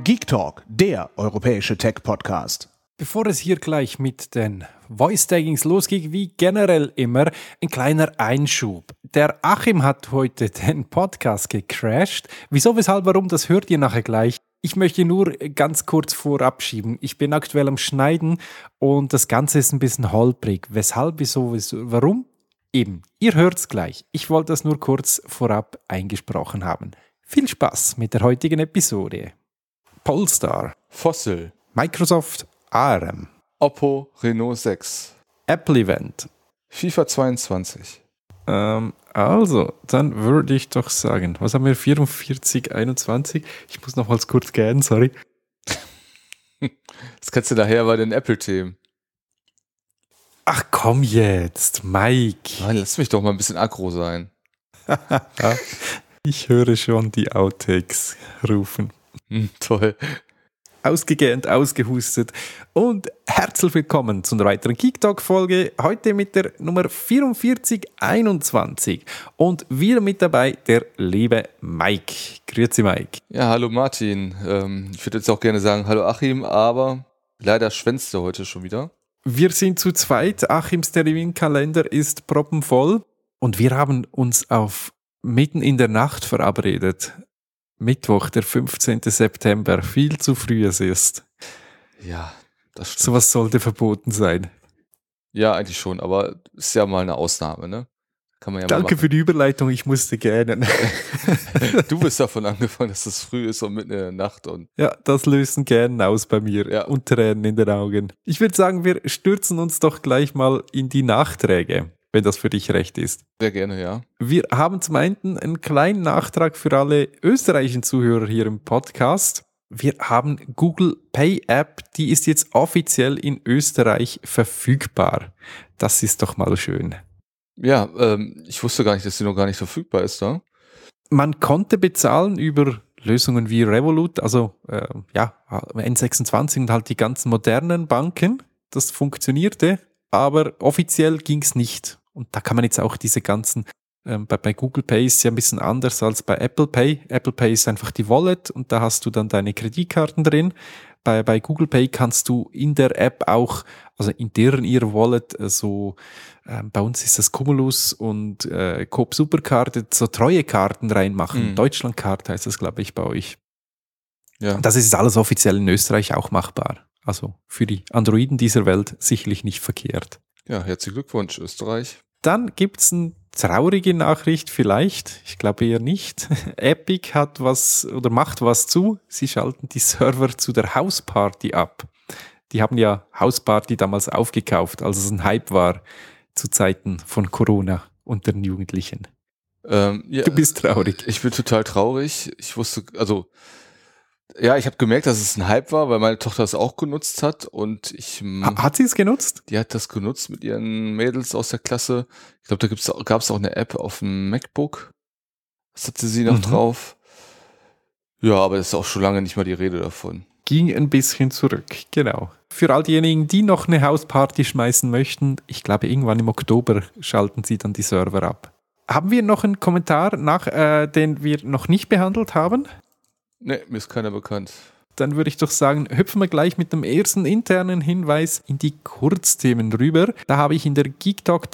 Geek Talk, der europäische Tech-Podcast. Bevor es hier gleich mit den Voice-Taggings losgeht, wie generell immer, ein kleiner Einschub. Der Achim hat heute den Podcast gecrashed. Wieso, weshalb, warum, das hört ihr nachher gleich. Ich möchte nur ganz kurz vorab schieben. Ich bin aktuell am Schneiden und das Ganze ist ein bisschen holprig. Weshalb, wieso, warum? Eben, ihr hört's gleich. Ich wollte das nur kurz vorab eingesprochen haben. Viel Spaß mit der heutigen Episode. Polestar, Fossil, Microsoft, ARM, Oppo Reno 6, Apple Event. FIFA 22. Also, dann würde ich doch sagen, was haben wir? 44, 21? Ich muss nochmals kurz gehen, sorry. Das kannst du nachher bei den Apple-Themen. Ach komm jetzt, Mike. Nein, lass mich doch mal ein bisschen aggro sein. Ich höre schon die Outtakes rufen. Toll. Ausgegähnt, ausgehustet und herzlich willkommen zu einer weiteren Geek Talk Folge. Heute mit der Nummer 4421 und wieder mit dabei der liebe Mike. Grüezi Mike. Ja, hallo Martin. Ich würde jetzt auch gerne sagen hallo Achim, aber leider schwänzt er heute schon wieder. Wir sind zu zweit. Achims Terminkalender ist proppenvoll und wir haben uns auf mitten in der Nacht verabredet. Mittwoch, der 15. September, viel zu früh es ist. Ja, das stimmt. Sowas sollte verboten sein. Ja, eigentlich schon, aber ist ja mal eine Ausnahme, ne? Kann man ja Danke mal für die Überleitung, ich musste gähnen. Du bist davon angefangen, dass es früh ist und mitten in der Nacht. Und Ja, das lösen Gähnen aus bei mir und Tränen in den Augen. Ich würde sagen, wir stürzen uns doch gleich mal in die Nachträge, wenn das für dich recht ist. sehr gerne, ja. Wir haben zum einen einen kleinen Nachtrag für alle österreichischen Zuhörer hier im Podcast. Wir haben Google Pay App, die ist jetzt offiziell in Österreich verfügbar. Das ist doch mal schön. Ja, ich wusste gar nicht, dass sie noch gar nicht verfügbar ist da. Man konnte bezahlen über Lösungen wie Revolut, also N26 und halt die ganzen modernen Banken. Das funktionierte, aber offiziell ging es nicht. Und da kann man jetzt auch diese ganzen, bei Google Pay ist es ja ein bisschen anders als bei Apple Pay. Apple Pay ist einfach die Wallet und da hast du dann deine Kreditkarten drin. Bei Google Pay kannst du in der App auch, also in ihrer Wallet, bei uns ist das Cumulus und Coop Supercard, so Treuekarten reinmachen. Deutschlandcard heißt das, glaube ich, bei euch. Ja. Das ist alles offiziell in Österreich auch machbar. Also für die Androiden dieser Welt sicherlich nicht verkehrt. Ja, herzlichen Glückwunsch, Österreich. Dann gibt's eine traurige Nachricht vielleicht, ich glaube eher nicht. Epic hat macht was zu. Sie schalten die Server zu der Hausparty ab. Die haben ja Hausparty damals aufgekauft, als es ein Hype war zu Zeiten von Corona und den Jugendlichen. Ja, Du bist traurig. ich bin total traurig. Ich wusste, also ja, ich habe gemerkt, dass es ein Hype war, weil meine Tochter es auch genutzt hat und Hat sie es genutzt? die hat das genutzt mit ihren Mädels aus der Klasse. Ich glaube, da gab es auch eine App auf dem MacBook. Was hatte sie noch drauf? Ja, aber es ist auch schon lange nicht mehr die Rede davon. Ging ein bisschen zurück, genau. Für all diejenigen, die noch eine Hausparty schmeißen möchten, ich glaube, irgendwann im Oktober schalten sie dann die Server ab. Haben wir noch einen Kommentar, den wir noch nicht behandelt haben? Ne, mir ist keiner bekannt. Dann würde ich doch sagen, hüpfen wir gleich mit dem ersten internen Hinweis in die Kurzthemen rüber. Da habe ich in der Geek Talk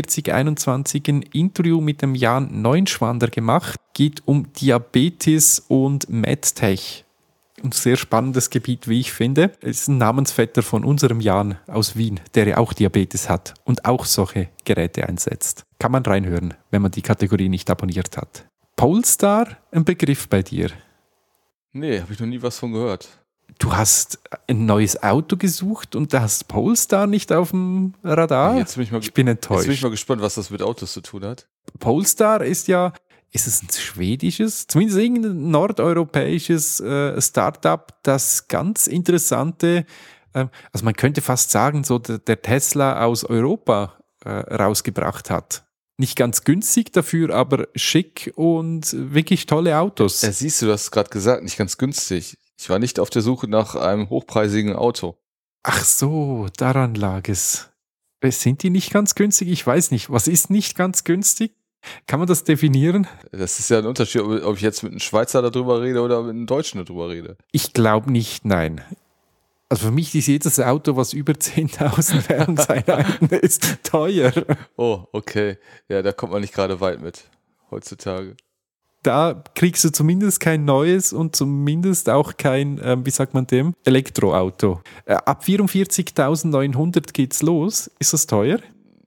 4321 ein Interview mit dem Jan Neunschwander gemacht. Geht um Diabetes und MedTech. Ein sehr spannendes Gebiet, wie ich finde. Es ist ein Namensvetter von unserem Jan aus Wien, der ja auch Diabetes hat und auch solche Geräte einsetzt. Kann man reinhören, wenn man die Kategorie nicht abonniert hat. Polestar, ein Begriff bei dir? Nee, habe ich noch nie was von gehört. Du hast ein neues Auto gesucht und da hast Polestar nicht auf dem Radar? Jetzt bin ich bin Jetzt bin ich enttäuscht. mal gespannt, was das mit Autos zu tun hat. Polestar ist es ein schwedisches, zumindest irgendein nordeuropäisches Startup, das ganz interessante, also man könnte fast sagen, so der Tesla aus Europa rausgebracht hat. Nicht ganz günstig dafür, aber schick und wirklich tolle Autos. Siehst du, du hast gerade gesagt, nicht ganz günstig. Ich war nicht auf der Suche nach einem hochpreisigen Auto. Ach so, daran lag es. Sind die nicht ganz günstig? Ich weiß nicht. Was ist nicht ganz günstig? Kann man das definieren? Das ist ja ein Unterschied, ob ich jetzt mit einem Schweizer darüber rede oder mit einem Deutschen darüber rede. Ich glaube nicht, nein. Also für mich ist jedes Auto, was über 10.000 Währungseinheiten ist, teuer. Oh, okay. Ja, da kommt man nicht gerade weit mit heutzutage. Da kriegst du zumindest kein neues und zumindest auch kein, wie sagt man dem, Elektroauto. Ab 44.900 geht's los. Ist das teuer?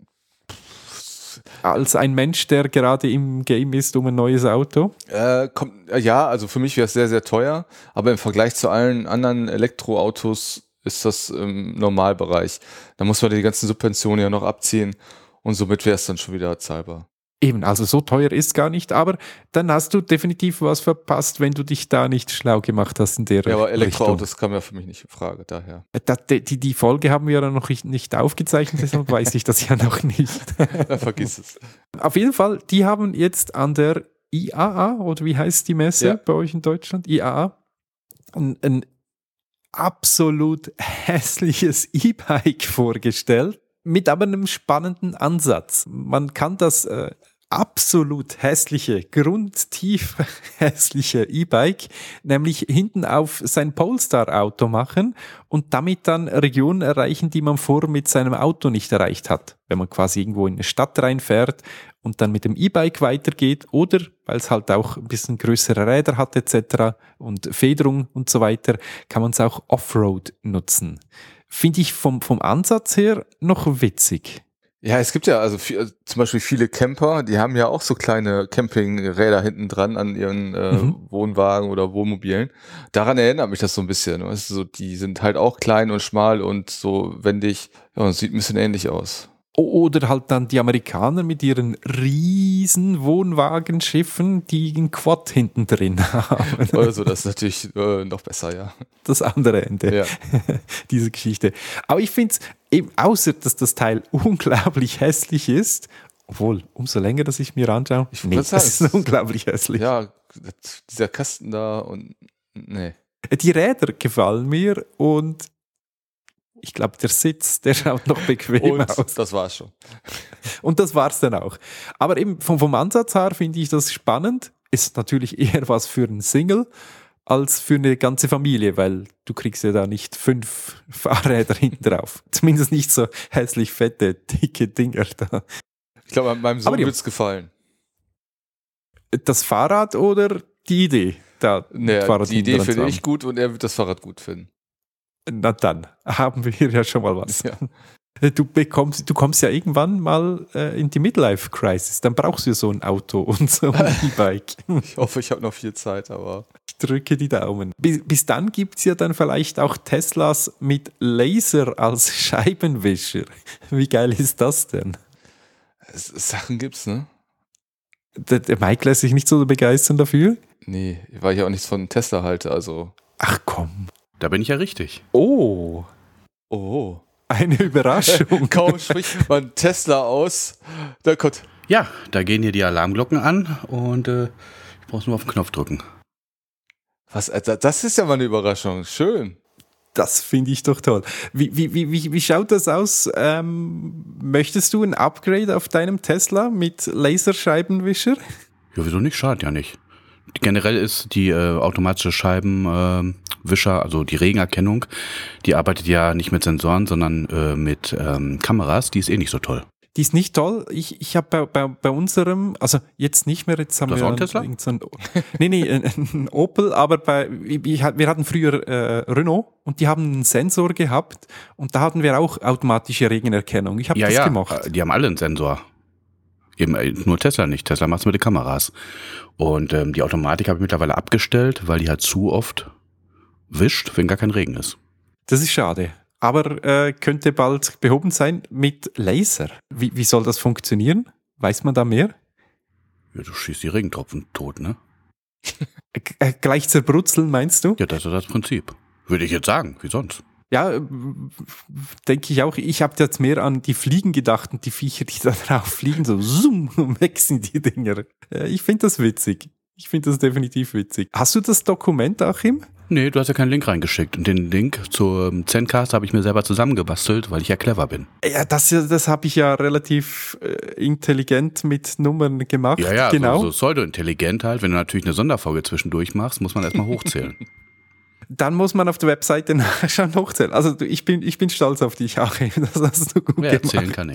Als ein Mensch, der gerade im Game ist um ein neues Auto? Ja, also für mich wäre es sehr, sehr teuer, aber im Vergleich zu allen anderen Elektroautos ist das im Normalbereich. Da muss man die ganzen Subventionen ja noch abziehen und somit wäre es dann schon wieder zahlbar. Eben, also so teuer ist gar nicht, aber dann hast du definitiv was verpasst, wenn du dich da nicht schlau gemacht hast in der Richtung. Ja, aber Elektroautos kamen ja für mich nicht in Frage, daher. Die Folge haben wir ja noch nicht aufgezeichnet, deshalb weiß ich das ja noch nicht. Ja, vergiss es. Auf jeden Fall, die haben jetzt an der IAA, oder wie heißt die Messe bei euch in Deutschland? IAA, ein absolut hässliches E-Bike vorgestellt, mit aber einem spannenden Ansatz. Man kann das absolut hässliche, grundtief hässliche E-Bike nämlich hinten auf sein Polestar-Auto machen und damit dann Regionen erreichen, die man vorher mit seinem Auto nicht erreicht hat. Wenn man quasi irgendwo in eine Stadt reinfährt und dann mit dem E-Bike weitergeht oder, weil es halt auch ein bisschen größere Räder hat etc. und Federung und so weiter, kann man es auch Offroad nutzen. Finde ich vom Ansatz her noch witzig. Ja, es gibt ja also zum Beispiel viele Camper, die haben ja auch so kleine Campingräder hinten dran an ihren Wohnwagen oder Wohnmobilen. Daran erinnert mich das so ein bisschen. Weißt du, so, die sind halt auch klein und schmal und so wendig. Ja, und sieht ein bisschen ähnlich aus. Oder halt dann die Amerikaner mit ihren riesen Wohnwagenschiffen, die einen Quad hinten drin haben. Oder so, das ist natürlich noch besser, ja. Das andere Ende dieser Geschichte. Aber ich finde es eben, außer dass das Teil unglaublich hässlich ist, obwohl, umso länger, dass ich mir anschaue, das ist unglaublich hässlich. Ja, dieser Kasten da und nee. Die Räder gefallen mir und ich glaube, der Sitz, der schaut noch bequem aus. Das war's schon. Und das war's dann auch. Aber eben vom Ansatz her finde ich das spannend. Ist natürlich eher was für einen Single als für eine ganze Familie, weil du kriegst ja da nicht 5 Fahrräder hinten drauf. Zumindest nicht so hässlich fette, dicke Dinger da. Ich glaube, meinem Sohn wird's gefallen. Das Fahrrad oder die Idee? Die Idee finde ich gut und er wird das Fahrrad gut finden. Na dann, haben wir hier ja schon mal was. Ja. Du kommst ja irgendwann mal in die Midlife-Crisis. Dann brauchst du so ein Auto und so ein E-Bike. Ich hoffe, ich habe noch viel Zeit, aber... Ich drücke die Daumen. Bis dann gibt es ja dann vielleicht auch Teslas mit Laser als Scheibenwischer. Wie geil ist das denn? Sachen gibt's, ne? Der Mike lässt sich nicht so begeistern dafür? Nee, weil ich auch nichts von Tesla halte, also... Ach komm. Da bin ich ja richtig. Oh. Eine Überraschung. Kaum spricht man Tesla aus. Da kommt. Ja, da gehen hier die Alarmglocken an und ich brauche nur auf den Knopf drücken. Was? Das ist ja mal eine Überraschung. Schön. Das finde ich doch toll. Wie schaut das aus? Möchtest du ein Upgrade auf deinem Tesla mit Laserscheibenwischer? Ja, wieso nicht? Schadet ja nicht. Generell ist die automatische Scheibenwischer, also die Regenerkennung, die arbeitet ja nicht mit Sensoren, sondern mit Kameras. Die ist eh nicht so toll. Die ist nicht toll. Ich habe bei unserem, also jetzt nicht mehr, jetzt haben das wir auch ein Tesla? ein Opel, aber wir hatten früher Renault und die haben einen Sensor gehabt und da hatten wir auch automatische Regenerkennung. Ich habe das gemacht. Die haben alle einen Sensor. Eben nur Tesla nicht. Tesla macht es mit den Kameras. Und die Automatik habe ich mittlerweile abgestellt, weil die halt zu oft wischt, wenn gar kein Regen ist. Das ist schade. Aber könnte bald behoben sein mit Laser. Wie soll das funktionieren? Weiß man da mehr? Ja, du schießt die Regentropfen tot, ne? Gleich zerbrutzeln, meinst du? Ja, das ist das Prinzip. Würde ich jetzt sagen. Wie sonst? Ja, denke ich auch. Ich habe jetzt mehr an die Fliegen gedacht und die Viecher, die da drauf fliegen, so zoom, weg sind die Dinger. Ich finde das witzig. Ich finde das definitiv witzig. Hast du das Dokument, Achim? Nee, du hast ja keinen Link reingeschickt. Und den Link zum Zencast habe ich mir selber zusammengebastelt, weil ich ja clever bin. Ja, das habe ich ja relativ intelligent mit Nummern gemacht. Ja, genau. so pseudo-intelligent halt. Wenn du natürlich eine Sonderfolge zwischendurch machst, muss man erstmal hochzählen. Dann muss man auf der Webseite nachschauen, hochzählen. Also ich bin stolz auf dich, Achim. Das hast du gut gemacht. Erzählen kann ich.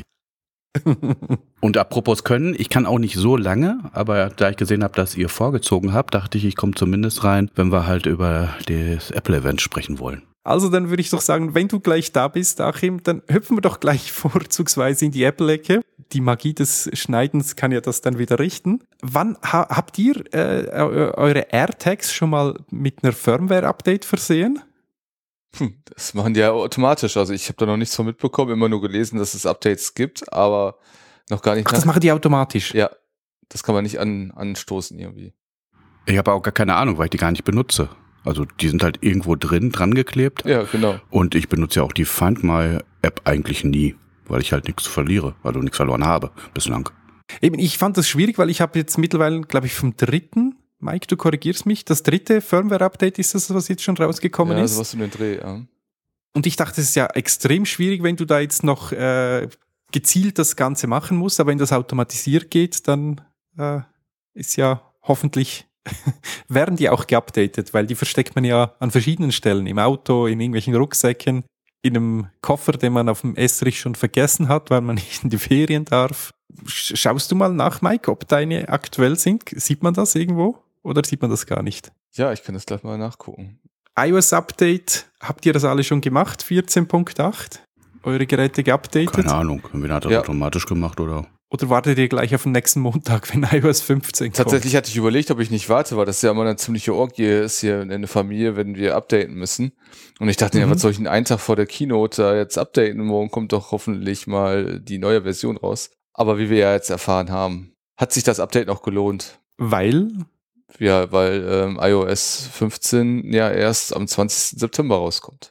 Und apropos können, ich kann auch nicht so lange, aber da ich gesehen habe, dass ihr vorgezogen habt, dachte ich komme zumindest rein, wenn wir halt über das Apple-Event sprechen wollen. Also dann würde ich doch sagen, wenn du gleich da bist, Achim, dann hüpfen wir doch gleich vorzugsweise in die Apple-Ecke. Die Magie des Schneidens kann ja das dann wieder richten. Wann habt ihr eure AirTags schon mal mit einer Firmware-Update versehen? Das machen die ja automatisch. Also ich habe da noch nichts von mitbekommen, immer nur gelesen, dass es Updates gibt, aber noch gar nicht. Ach, das machen die automatisch? Ja, das kann man nicht anstoßen irgendwie. Ich habe auch gar keine Ahnung, weil ich die gar nicht benutze. Also die sind halt irgendwo dran geklebt. Ja, genau. Und ich benutze ja auch die Find My App eigentlich nie, weil ich halt nichts verliere, also nichts verloren habe bislang. Eben, ich fand das schwierig, weil ich habe jetzt mittlerweile, glaube ich, vom 3., Mike, du korrigierst mich, das 3. Firmware-Update ist das, was jetzt schon rausgekommen ist. Ja, sowas um den Dreh, ja. Und ich dachte, es ist ja extrem schwierig, wenn du da jetzt noch gezielt das Ganze machen musst, aber wenn das automatisiert geht, dann ist ja hoffentlich, werden die auch geupdatet, weil die versteckt man ja an verschiedenen Stellen, im Auto, in irgendwelchen Rucksäcken, in einem Koffer, den man auf dem Estrich schon vergessen hat, weil man nicht in die Ferien darf. Schaust du mal nach, Mike, ob deine aktuell sind? Sieht man das irgendwo oder sieht man das gar nicht? Ja, ich kann das gleich mal nachgucken. iOS-Update, habt ihr das alle schon gemacht? 14.8? Eure Geräte geupdatet? Keine Ahnung, entweder hat das automatisch gemacht oder... Oder wartet ihr gleich auf den nächsten Montag, wenn iOS 15 kommt? Tatsächlich hatte ich überlegt, ob ich nicht warte, weil das ja immer eine ziemliche Orgie ist hier in der Familie, wenn wir updaten müssen. Und ich dachte, ja, was soll ich denn einen Tag vor der Keynote da jetzt updaten? Morgen kommt doch hoffentlich mal die neue Version raus. Aber wie wir ja jetzt erfahren haben, hat sich das Update noch gelohnt. Weil? Ja, weil iOS 15 ja erst am 20. September rauskommt.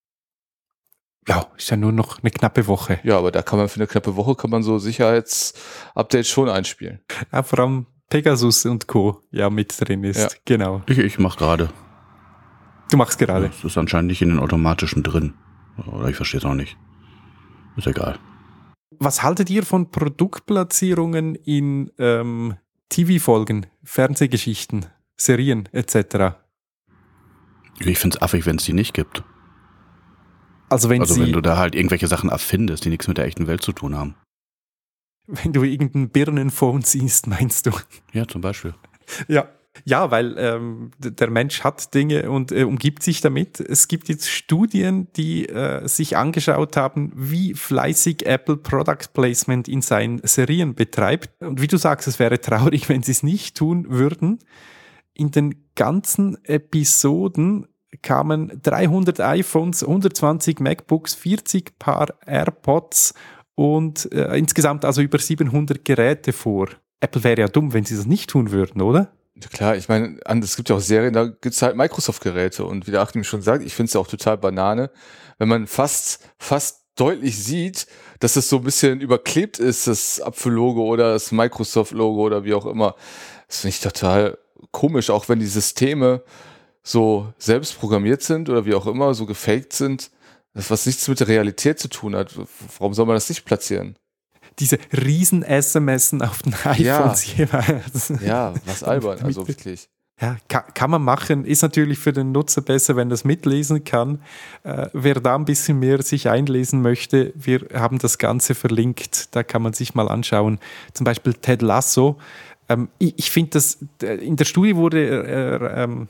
Ja, ist ja nur noch eine knappe Woche. Ja, aber da kann man für eine knappe Woche so Sicherheitsupdates schon einspielen. Ja, vor allem Pegasus und Co. ja mit drin ist. Ja. Genau. Ich mache gerade. Du machst gerade. Das ist anscheinend nicht in den automatischen drin. Oder ich verstehe es auch nicht. Ist egal. Was haltet ihr von Produktplatzierungen in TV-Folgen, Fernsehgeschichten, Serien etc.? Ich finde es affig, wenn es die nicht gibt. Also wenn du da halt irgendwelche Sachen erfindest, die nichts mit der echten Welt zu tun haben. Wenn du irgendein Birnenphone siehst, meinst du? Ja, zum Beispiel. Ja, weil der Mensch hat Dinge und umgibt sich damit. Es gibt jetzt Studien, die sich angeschaut haben, wie fleißig Apple Product Placement in seinen Serien betreibt. Und wie du sagst, es wäre traurig, wenn sie es nicht tun würden. In den ganzen Episoden kamen 300 iPhones, 120 MacBooks, 40 Paar AirPods und insgesamt also über 700 Geräte vor. Apple wäre ja dumm, wenn sie das nicht tun würden, oder? Ja, klar, ich meine, es gibt ja auch Serien, da gibt es halt Microsoft-Geräte und wie der Achim schon sagt, ich finde es ja auch total Banane, wenn man fast deutlich sieht, dass es so ein bisschen überklebt ist, das Apfel-Logo oder das Microsoft-Logo oder wie auch immer. Das finde ich total komisch, auch wenn die Systeme so selbst programmiert sind oder wie auch immer, so gefaked sind, das was nichts mit der Realität zu tun hat. Warum soll man das nicht platzieren? Diese riesen SMSen auf den iPhones jeweils. Ja, was albern, also wirklich. Ja, kann man machen, ist natürlich für den Nutzer besser, wenn er das mitlesen kann. Wer da ein bisschen mehr sich einlesen möchte, wir haben das Ganze verlinkt, da kann man sich mal anschauen. Zum Beispiel Ted Lasso. Ich finde, dass in der Studie wurde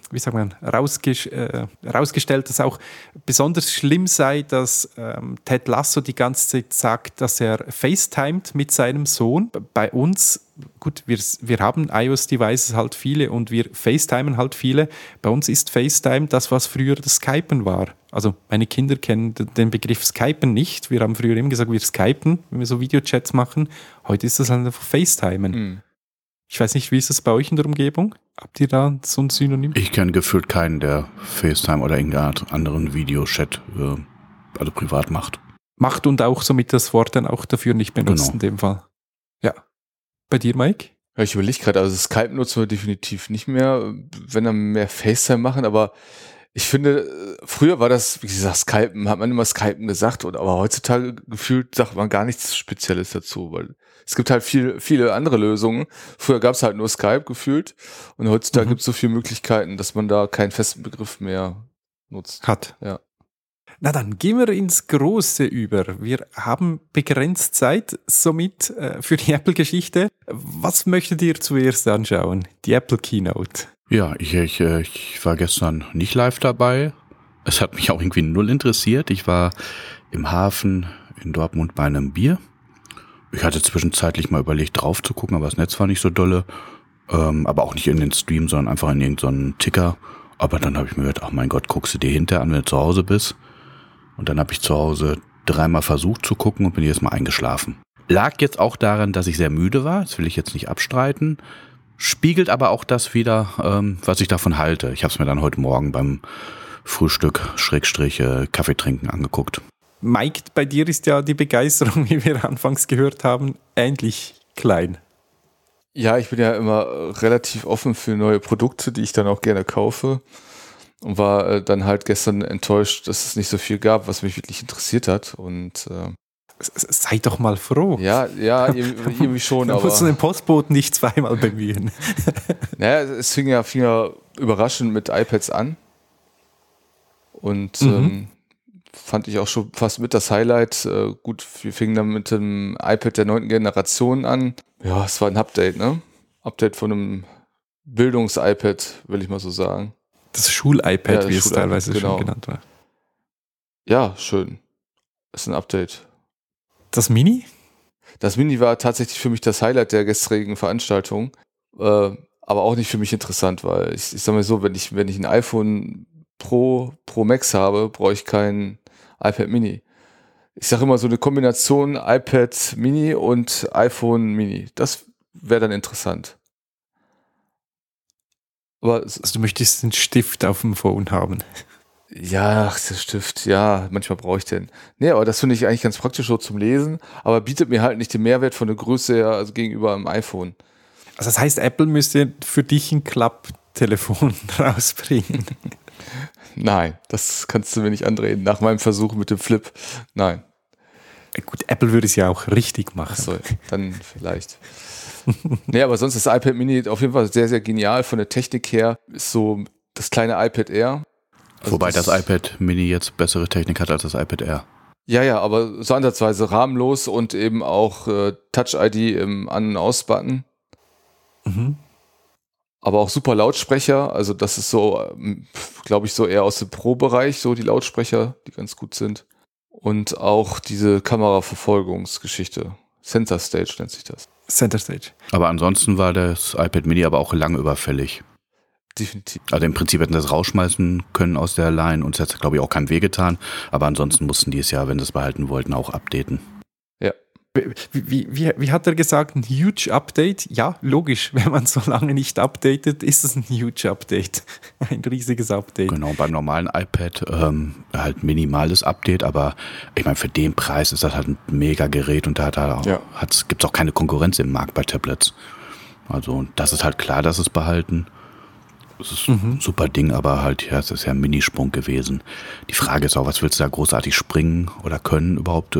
rausgestellt, dass auch besonders schlimm sei, dass Ted Lasso die ganze Zeit sagt, dass er FaceTimet mit seinem Sohn. Bei uns, gut, wir haben iOS-Devices halt viele und wir FaceTimen halt viele. Bei uns ist FaceTime das, was früher das Skypen war. Also meine Kinder kennen den Begriff Skypen nicht. Wir haben früher immer gesagt, wir Skypen, wenn wir so Videochats machen. Heute ist das halt einfach FaceTimen. Mhm. Ich weiß nicht, wie ist das bei euch in der Umgebung? Habt ihr da so ein Synonym? Ich kenne gefühlt keinen, der FaceTime oder irgendeine Art anderen Videochat also privat macht. Macht und auch somit das Wort dann auch dafür nicht benutzt in dem Fall. Ja. Bei dir, Mike? Ja, ich überlege gerade, also Skype nutzen wir definitiv nicht mehr, wenn wir mehr FaceTime machen, aber Ich finde, früher war das, wie gesagt, Skypen, hat man immer Skypen gesagt, aber heutzutage gefühlt sagt man gar nichts Spezielles dazu, weil es gibt halt viele andere Lösungen. Früher gab es halt nur Skype gefühlt und heutzutage gibt es so viele Möglichkeiten, dass man da keinen festen Begriff mehr nutzt. Hat. Ja. Na dann gehen wir ins Große über. Wir haben begrenzt Zeit, somit für die Apple-Geschichte. Was möchtet ihr zuerst anschauen? Die Apple Keynote. Ja, ich war gestern nicht live dabei. Es hat mich auch irgendwie null interessiert. Ich war im Hafen in Dortmund bei einem Bier. Ich hatte zwischenzeitlich mal überlegt, drauf zu gucken, aber das Netz war nicht so dolle. Aber auch nicht in den Stream, sondern einfach in irgendeinen Ticker. Aber dann habe ich mir gedacht, ach mein Gott, guckst du dir hinterher an, wenn du zu Hause bist. Und dann habe ich zu Hause 3-mal versucht zu gucken und bin jedes Mal eingeschlafen. Lag jetzt auch daran, dass ich sehr müde war. Das will ich jetzt nicht abstreiten. Spiegelt aber auch das wieder, was ich davon halte. Ich habe es mir dann heute Morgen beim Frühstück / Kaffee trinken angeguckt. Mike, bei dir ist ja die Begeisterung, wie wir anfangs gehört haben, ähnlich klein. Ja, ich bin ja immer relativ offen für neue Produkte, die ich dann auch gerne kaufe. Und war dann halt gestern enttäuscht, dass es nicht so viel gab, was mich wirklich interessiert hat. Und sei doch mal froh. Ja, irgendwie schon. Du musst den Postboten nicht zweimal bemühen. Naja, es fing ja überraschend mit iPads an. Und fand ich auch schon fast mit das Highlight. Gut, wir fingen dann mit dem iPad der 9. Generation an. Ja, es war ein Update, ne? Update von einem Bildungs-iPad, will ich mal so sagen. Das Schul-iPad, ja, wie es teilweise schon genannt war. Ja, schön. Das ist ein Update. Das Mini? Das Mini war tatsächlich für mich das Highlight der gestrigen Veranstaltung. Aber auch nicht für mich interessant, weil ich sag mal so, wenn ich ein iPhone Pro Max habe, brauche ich kein iPad Mini. Ich sage immer so eine Kombination iPad Mini und iPhone Mini. Das wäre dann interessant. Aber also du möchtest einen Stift auf dem Phone haben. Ja, der Stift, ja, manchmal brauche ich den. Nee, aber das finde ich eigentlich ganz praktisch so zum Lesen, aber bietet mir halt nicht den Mehrwert von der Größe her, also gegenüber einem iPhone. Also das heißt, Apple müsste für dich ein Klapptelefon rausbringen. Nein, das kannst du mir nicht andrehen. Nach meinem Versuch mit dem Flip, nein. Gut, Apple würde es ja auch richtig machen. Achso, dann vielleicht. Nee, aber sonst ist das iPad Mini auf jeden Fall sehr, sehr genial. Von der Technik her ist so das kleine iPad Air. Also wobei das iPad Mini jetzt bessere Technik hat als das iPad Air. Ja, aber so ansatzweise rahmenlos und eben auch Touch-ID im An- und Aus-Button. Mhm. Aber auch super Lautsprecher. Also das ist so, glaube ich, so eher aus dem Pro-Bereich, so die Lautsprecher, die ganz gut sind. Und auch diese Kameraverfolgungsgeschichte. Center Stage nennt sich das. Center Stage. Aber ansonsten war das iPad Mini aber auch lange überfällig. Definitiv. Also im Prinzip hätten sie das rausschmeißen können aus der Line und es hätte, glaube ich, auch keinem wehgetan. Aber ansonsten mussten die es ja, wenn sie es behalten wollten, auch updaten. Ja. Wie hat er gesagt? Ein huge Update? Ja, logisch. Wenn man so lange nicht updatet, ist es ein huge Update. Ein riesiges Update. Genau, beim normalen iPad halt minimales Update, aber ich meine, für den Preis ist das halt ein mega Gerät und da gibt es auch keine Konkurrenz im Markt bei Tablets. Also das ist halt klar, dass es behalten. Das ist ein super Ding, aber halt, ja, es ist ja ein Minisprung gewesen. Die Frage ist auch, was willst du da großartig springen oder können überhaupt,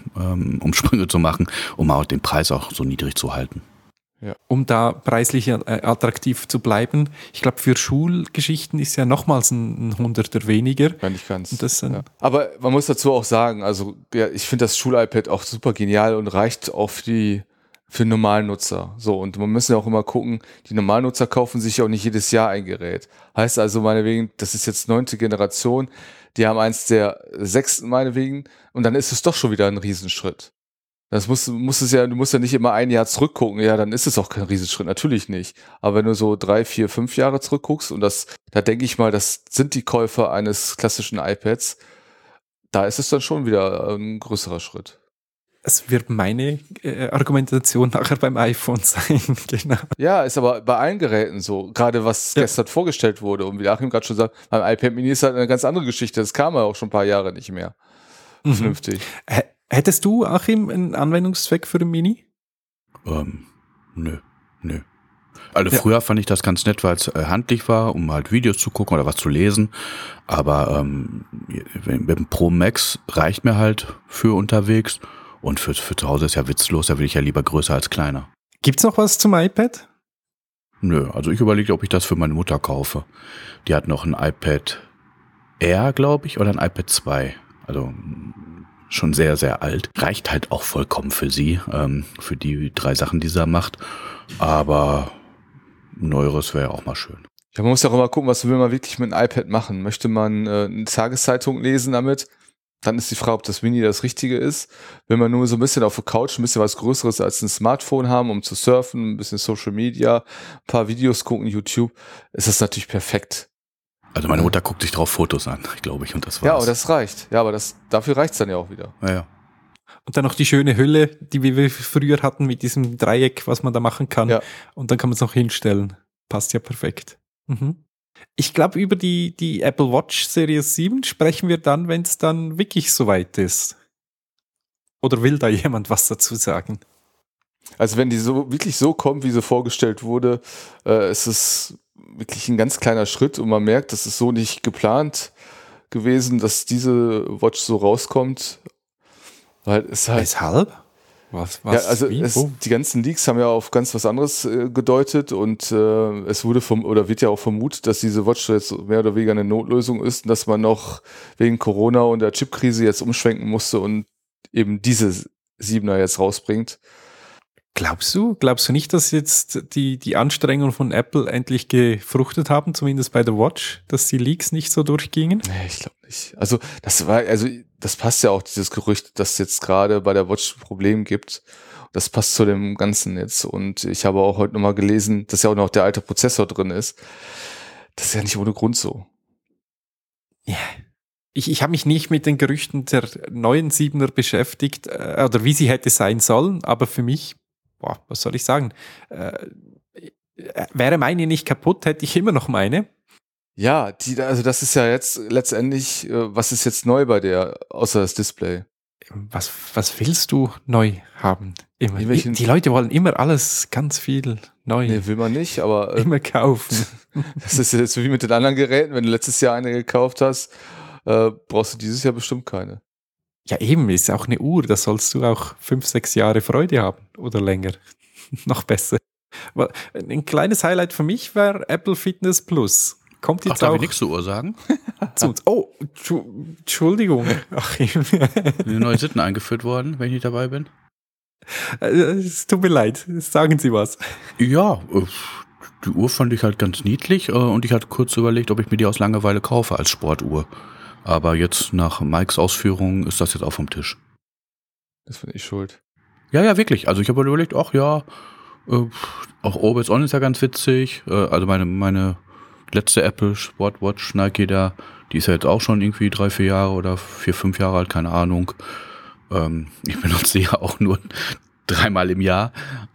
um Sprünge zu machen, um auch den Preis auch so niedrig zu halten? Ja. Um da preislich attraktiv zu bleiben. Ich glaube, für Schulgeschichten ist ja nochmals ein Hunderter weniger. Ja, nicht ganz. Ja. Aber man muss dazu auch sagen, also ja, ich finde das Schul-iPad auch super genial und reicht auch für Normalnutzer. So, und man muss ja auch immer gucken, die Normalnutzer kaufen sich ja auch nicht jedes Jahr ein Gerät. Heißt also meinetwegen, das ist jetzt 9. Generation, die haben eins der 6. meinetwegen und dann ist es doch schon wieder ein Riesenschritt. Du musst ja nicht immer ein Jahr zurückgucken, ja, dann ist es auch kein Riesenschritt, natürlich nicht. Aber wenn du so 3, 4, 5 Jahre zurückguckst und da denke ich mal, das sind die Käufer eines klassischen iPads, da ist es dann schon wieder ein größerer Schritt. Es wird meine Argumentation nachher beim iPhone sein, genau. Ja, ist aber bei allen Geräten so. Gerade was gestern vorgestellt wurde und wie Achim gerade schon sagt, beim iPad Mini ist halt eine ganz andere Geschichte. Das kam ja auch schon ein paar Jahre nicht mehr. Vernünftig. Hättest du, Achim, einen Anwendungszweck für den Mini? Nö. Also früher fand ich das ganz nett, weil es handlich war, um halt Videos zu gucken oder was zu lesen. Aber mit dem Pro Max reicht mir halt für unterwegs. Und für zu Hause ist ja witzlos, da will ich ja lieber größer als kleiner. Gibt's noch was zum iPad? Nö, also ich überlege, ob ich das für meine Mutter kaufe. Die hat noch ein iPad Air, glaube ich, oder ein iPad 2. Also schon sehr, sehr alt. Reicht halt auch vollkommen für sie, für die 3 Sachen, die sie da macht. Aber Neueres wäre auch mal schön. Ja, man muss ja auch immer gucken, was will man wirklich mit einem iPad machen. Möchte man eine Tageszeitung lesen damit? Dann ist die Frage, ob das Mini das Richtige ist. Wenn man nur so ein bisschen auf der Couch ein bisschen was Größeres als ein Smartphone haben, um zu surfen, ein bisschen Social Media, ein paar Videos gucken, YouTube, ist das natürlich perfekt. Also meine Mutter guckt sich drauf Fotos an, glaube ich, und das war's. Ja, aber das reicht. Ja, aber dafür reicht's dann ja auch wieder. Ja. Und dann noch die schöne Hülle, die wir früher hatten mit diesem Dreieck, was man da machen kann. Ja. Und dann kann man es noch hinstellen. Passt ja perfekt. Mhm. Ich glaube, über die Apple Watch Series 7 sprechen wir dann, wenn es dann wirklich soweit ist. Oder will da jemand was dazu sagen? Also wenn die so wirklich so kommt, wie sie vorgestellt wurde, ist es wirklich ein ganz kleiner Schritt und man merkt, das ist so nicht geplant gewesen, dass diese Watch so rauskommt. Weil es halt Weshalb? Was? ja, also die ganzen Leaks haben ja auf ganz was anderes gedeutet und es wurde wird ja auch vermutet, dass diese Watch jetzt mehr oder weniger eine Notlösung ist und dass man noch wegen Corona und der Chipkrise jetzt umschwenken musste und eben diese 7er jetzt rausbringt. Glaubst du nicht, dass jetzt die Anstrengungen von Apple endlich gefruchtet haben, zumindest bei der Watch, dass die Leaks nicht so durchgingen? Nee, ich glaube nicht. Also das passt ja auch, dieses Gerücht, dass jetzt gerade bei der Watch ein Problem gibt. Das passt zu dem Ganzen jetzt. Und ich habe auch heute nochmal gelesen, dass ja auch noch der alte Prozessor drin ist. Das ist ja nicht ohne Grund so. Ja. Ich habe mich nicht mit den Gerüchten der neuen 7er beschäftigt, oder wie sie hätte sein sollen, aber für mich, was soll ich sagen, wäre meine nicht kaputt, hätte ich immer noch meine. Ja, also das ist ja jetzt letztendlich, was ist jetzt neu bei der, außer das Display? Was willst du neu haben? Immer. Die Leute wollen immer alles ganz viel neu. Nee, will man nicht, aber immer kaufen. Das ist jetzt wie mit den anderen Geräten, wenn du letztes Jahr eine gekauft hast, brauchst du dieses Jahr bestimmt keine. Ja eben, ist auch eine Uhr, da sollst du auch 5-6 Jahre Freude haben oder länger. Noch besser. Ein kleines Highlight für mich wäre Apple Fitness Plus. Kommt jetzt darf auch ich nichts zu Uhr sagen? Oh, Entschuldigung. Sind neue Sitten eingeführt worden, wenn ich nicht dabei bin? Es tut mir leid, sagen Sie was. Ja, die Uhr fand ich halt ganz niedlich und ich hatte kurz überlegt, ob ich mir die aus Langeweile kaufe als Sportuhr. Aber jetzt nach Mikes Ausführungen ist das jetzt auch vom Tisch. Das bin ich schuld. Ja, wirklich. Also ich habe überlegt, ach ja, auch Always On ist ja ganz witzig. Also meine letzte Apple Sportwatch Nike da, die ist ja jetzt auch schon irgendwie 3-4 Jahre oder 4-5 Jahre alt, keine Ahnung. Ich benutze sie ja auch nur 3-mal im Jahr.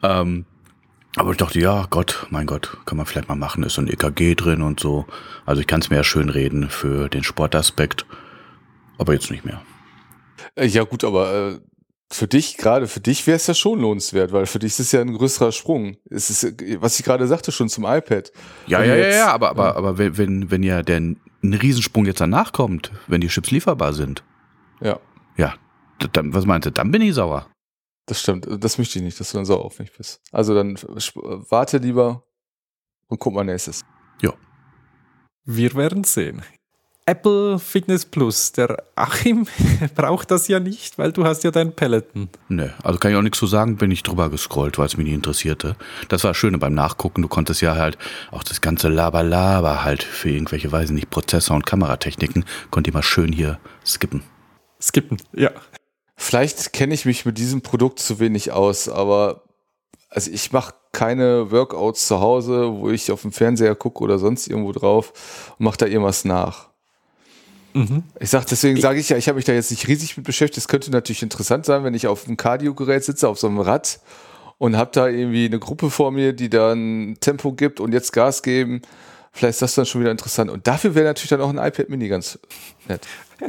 Aber ich dachte, ja, mein Gott, kann man vielleicht mal machen, ist so ein EKG drin und so. Also ich kann es mir ja schön reden für den Sportaspekt, aber jetzt nicht mehr. Ja gut, aber gerade für dich wäre es ja schon lohnenswert, weil für dich ist es ja ein größerer Sprung. Es ist, was ich gerade sagte, schon zum iPad. Ja, aber wenn ja ein Riesensprung jetzt danach kommt, wenn die Chips lieferbar sind. Ja. Ja, dann, was meinst du, dann bin ich sauer. Das stimmt, das möchte ich nicht, dass du dann sauer auf mich bist. Also dann warte lieber und guck mal nächstes. Ja. Wir werden sehen. Apple Fitness Plus, der Achim braucht das ja nicht, weil du hast ja dein Peloton. Ne, also kann ich auch nichts zu sagen, bin ich drüber gescrollt, weil es mich nicht interessierte. Das war das Schöne beim Nachgucken, du konntest ja halt auch das ganze Laber halt für irgendwelche, weiß nicht, Prozessor- und Kameratechniken, konnte ich mal schön hier skippen. Ja. Vielleicht kenne ich mich mit diesem Produkt zu wenig aus, aber also ich mache keine Workouts zu Hause, wo ich auf dem Fernseher gucke oder sonst irgendwo drauf und mache da irgendwas nach. Mhm. Deswegen sage ich ja, ich habe mich da jetzt nicht riesig mit beschäftigt. Es könnte natürlich interessant sein, wenn ich auf einem Cardio-Gerät sitze, auf so einem Rad und habe da irgendwie eine Gruppe vor mir, die dann Tempo gibt und jetzt Gas geben. Vielleicht ist das dann schon wieder interessant. Und dafür wäre natürlich dann auch ein iPad Mini ganz nett.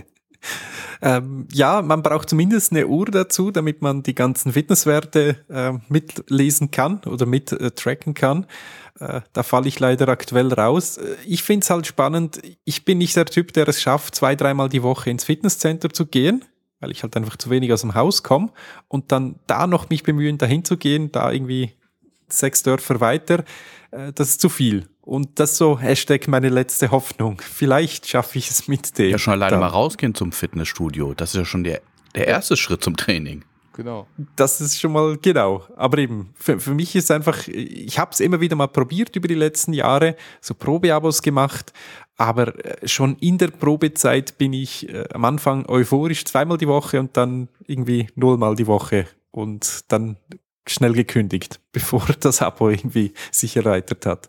Ja, man braucht zumindest eine Uhr dazu, damit man die ganzen Fitnesswerte mitlesen kann oder tracken kann. Da falle ich leider aktuell raus. Ich finde es halt spannend. Ich bin nicht der Typ, der es schafft, 2-3 Mal die Woche ins Fitnesscenter zu gehen, weil ich halt einfach zu wenig aus dem Haus komme und dann da noch mich bemühen, dahin zu gehen, da irgendwie 6 Dörfer weiter, das ist zu viel. Und das ist so Hashtag meine letzte Hoffnung. Vielleicht schaffe ich es mit dem. Ja, schon alleine mal rausgehen zum Fitnessstudio. Das ist ja schon der erste Schritt zum Training. Genau. Das ist schon mal genau. Aber eben, für mich ist einfach, ich habe es immer wieder mal probiert über die letzten Jahre, so Probeabos gemacht, aber schon in der Probezeit bin ich am Anfang euphorisch 2-mal die Woche und dann irgendwie 0-mal die Woche und dann schnell gekündigt, bevor das Abo irgendwie sich erweitert hat.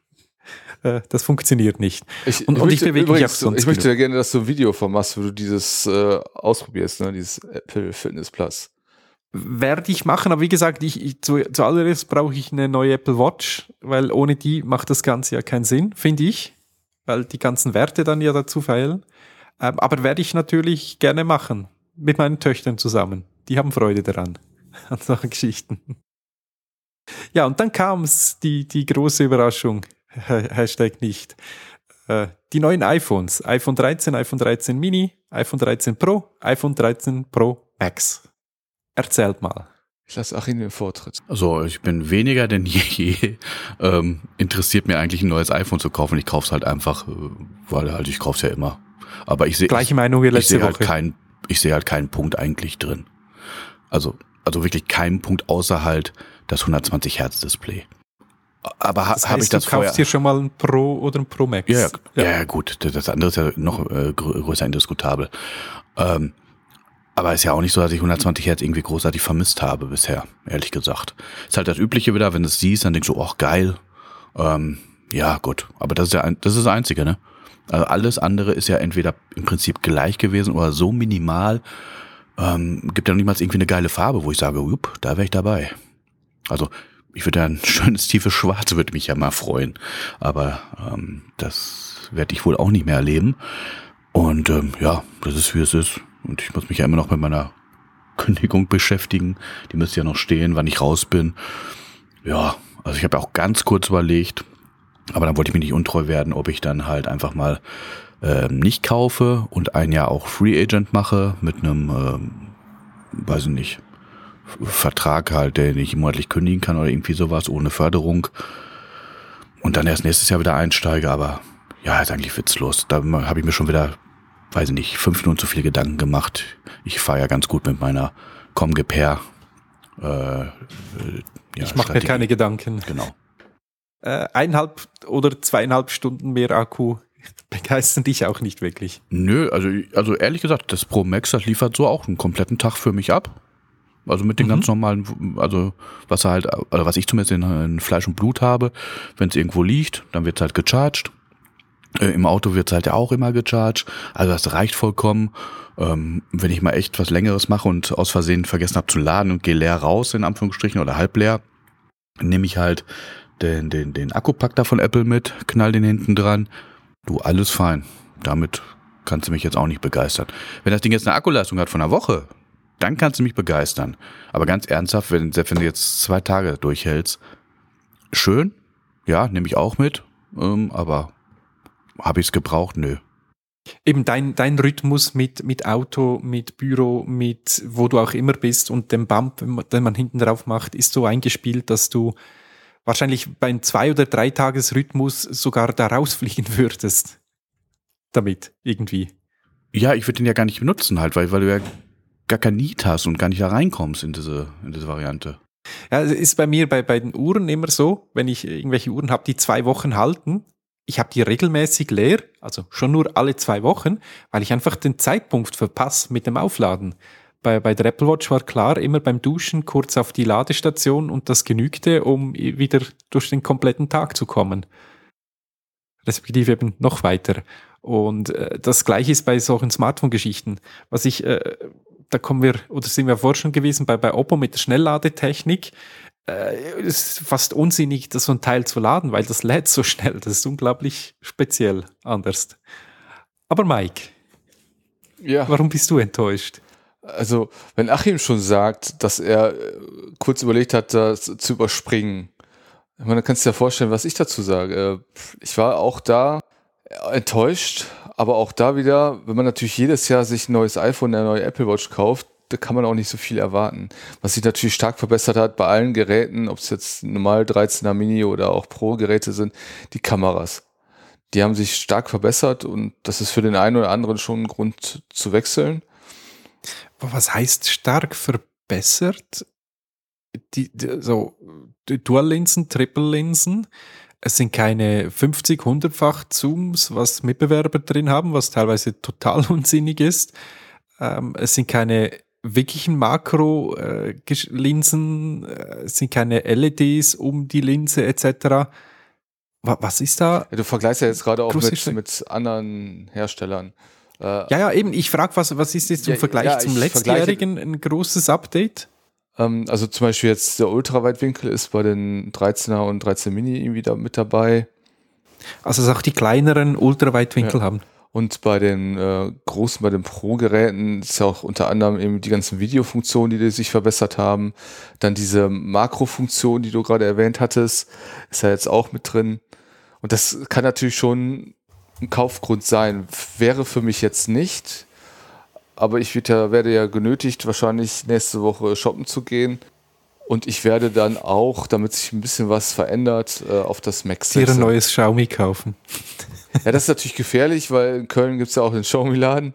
Das funktioniert nicht. Ich bewege mich auch sonst. Ich möchte ja gerne, dass du ein Video von machst, wo du dieses ausprobierst, ne? Dieses Apple Fitness Plus. Werde ich machen, aber wie gesagt, zuallererst brauche ich eine neue Apple Watch, weil ohne die macht das Ganze ja keinen Sinn, finde ich, weil die ganzen Werte dann ja dazu fehlen. Aber werde ich natürlich gerne machen, mit meinen Töchtern zusammen. Die haben Freude daran, an solchen Geschichten. Ja, und dann kam es, die große Überraschung, Hashtag nicht. Die neuen iPhones, iPhone 13, iPhone 13 Mini, iPhone 13 Pro, iPhone 13 Pro Max. Erzählt mal. Ich lasse Achim den Vortritt. Also ich bin weniger denn je interessiert mir eigentlich ein neues iPhone zu kaufen. Ich kaufe es halt einfach, weil halt ich kaufe es ja immer. Aber ich sehe gleiche Meinung wie letzte Woche. Ich sehe halt keinen Punkt eigentlich drin. Also wirklich keinen Punkt außer halt das 120 Hertz Display. Aber habe ich das vorher? Du kaufst dir schon mal ein Pro oder ein Pro Max. Ja, gut. Das andere ist ja noch größer indiskutabel. Aber ist ja auch nicht so, dass ich 120 Hertz irgendwie großartig vermisst habe bisher, ehrlich gesagt. Ist halt das Übliche wieder, wenn du es siehst, dann denkst du, ach geil. Ja, gut. Aber das ist das Einzige, ne? Also alles andere ist ja entweder im Prinzip gleich gewesen oder so minimal. Gibt ja noch niemals irgendwie eine geile Farbe, wo ich sage, da wäre ich dabei. Also ich würde ja ein schönes tiefes Schwarz, würde mich ja mal freuen. Aber das werde ich wohl auch nicht mehr erleben. Und ja, das ist wie es ist. Und ich muss mich ja immer noch mit meiner Kündigung beschäftigen. Die müsste ja noch stehen, wann ich raus bin. Ja, also ich habe auch ganz kurz überlegt, aber dann wollte ich mir nicht untreu werden, ob ich dann halt einfach mal nicht kaufe und ein Jahr auch Free Agent mache mit einem, weiß ich nicht, Vertrag halt, den ich monatlich kündigen kann oder irgendwie sowas ohne Förderung. Und dann erst nächstes Jahr wieder einsteige, aber ja, ist eigentlich witzlos. Da habe ich mir schon wieder, weiß ich nicht, 5 Minuten zu viel Gedanken gemacht. Ich fahre ja ganz gut mit meiner Comgepair. Ich mache mir keine Gedanken. Genau. 1,5 oder 2,5 Stunden mehr Akku begeistern dich auch nicht wirklich. Nö, also ehrlich gesagt, das Pro Max, das liefert so auch einen kompletten Tag für mich ab. Also mit den ganz normalen, also was ich zumindest in Fleisch und Blut habe, wenn es irgendwo liegt, dann wird es halt gecharged. Im Auto wird es halt ja auch immer gecharged. Also das reicht vollkommen. Wenn ich mal echt was Längeres mache und aus Versehen vergessen habe zu laden und gehe leer raus, in Anführungsstrichen, oder halb leer, nehme ich halt den Akkupack da von Apple mit, knall den hinten dran. Du, alles fein. Damit kannst du mich jetzt auch nicht begeistern. Wenn das Ding jetzt eine Akkuleistung hat von einer Woche, dann kannst du mich begeistern. Aber ganz ernsthaft, selbst wenn du jetzt 2 Tage durchhältst, schön, ja, nehme ich auch mit, aber habe ich es gebraucht? Nö. Eben dein Rhythmus mit Auto, mit Büro, mit wo du auch immer bist und dem Bump, den man hinten drauf macht, ist so eingespielt, dass du wahrscheinlich beim 2- oder 3-Tages-Rhythmus sogar da rausfliegen würdest. Damit, irgendwie. Ja, ich würde den ja gar nicht benutzen halt, weil du ja gar kein Need hast und gar nicht da reinkommst in diese Variante. Ja, es ist bei mir bei den Uhren immer so, wenn ich irgendwelche Uhren habe, die 2 Wochen halten, ich habe die regelmäßig leer, also schon nur alle 2 Wochen, weil ich einfach den Zeitpunkt verpasse mit dem Aufladen. Bei der Apple Watch war klar, immer beim Duschen kurz auf die Ladestation und das genügte, um wieder durch den kompletten Tag zu kommen. Respektive eben noch weiter. Und das Gleiche ist bei solchen Smartphone-Geschichten. Da kommen wir, oder sind wir vorher schon gewesen, bei Oppo mit der Schnellladetechnik. Es ist fast unsinnig, das so ein Teil zu laden, weil das lädt so schnell. Das ist unglaublich speziell anders. Aber Mike, Ja. Warum bist du enttäuscht? Also, wenn Achim schon sagt, dass er kurz überlegt hat, das zu überspringen, ich meine, dann kannst du dir vorstellen, was ich dazu sage. Ich war auch da enttäuscht, aber auch da wieder, wenn man natürlich jedes Jahr sich ein neues iPhone, eine neue Apple Watch kauft, da kann man auch nicht so viel erwarten. Was sich natürlich stark verbessert hat bei allen Geräten, ob es jetzt normal 13er Mini oder auch Pro-Geräte sind, die Kameras. Die haben sich stark verbessert und das ist für den einen oder anderen schon ein Grund zu wechseln. Was heißt stark verbessert? Die Dual-Linsen, Triple-Linsen, es sind keine 50-, 100-fach Zooms, was Mitbewerber drin haben, was teilweise total unsinnig ist. Es sind keine wirklichen Makro-Linsen, es sind keine LEDs um die Linse etc. Was ist da? Ja, du vergleichst ja jetzt gerade auch mit anderen Herstellern. Ja, eben. Ich frage, was ist jetzt im Vergleich zum letztjährigen ein großes Update? Also zum Beispiel jetzt der Ultraweitwinkel ist bei den 13er und 13 Mini irgendwie da mit dabei. Also dass auch die kleineren Ultraweitwinkel haben. Und bei den großen, bei den Pro-Geräten ist ja auch unter anderem eben die ganzen Videofunktionen, die sich verbessert haben. Dann diese Makrofunktion, die du gerade erwähnt hattest, ist ja jetzt auch mit drin. Und das kann natürlich schon ein Kaufgrund sein. Wäre für mich jetzt nicht. Aber ich werde ja genötigt, wahrscheinlich nächste Woche shoppen zu gehen. Und ich werde dann auch, damit sich ein bisschen was verändert, auf das Max setzen. Ein neues Xiaomi kaufen. Ja, das ist natürlich gefährlich, weil in Köln gibt es ja auch den Xiaomi-Laden.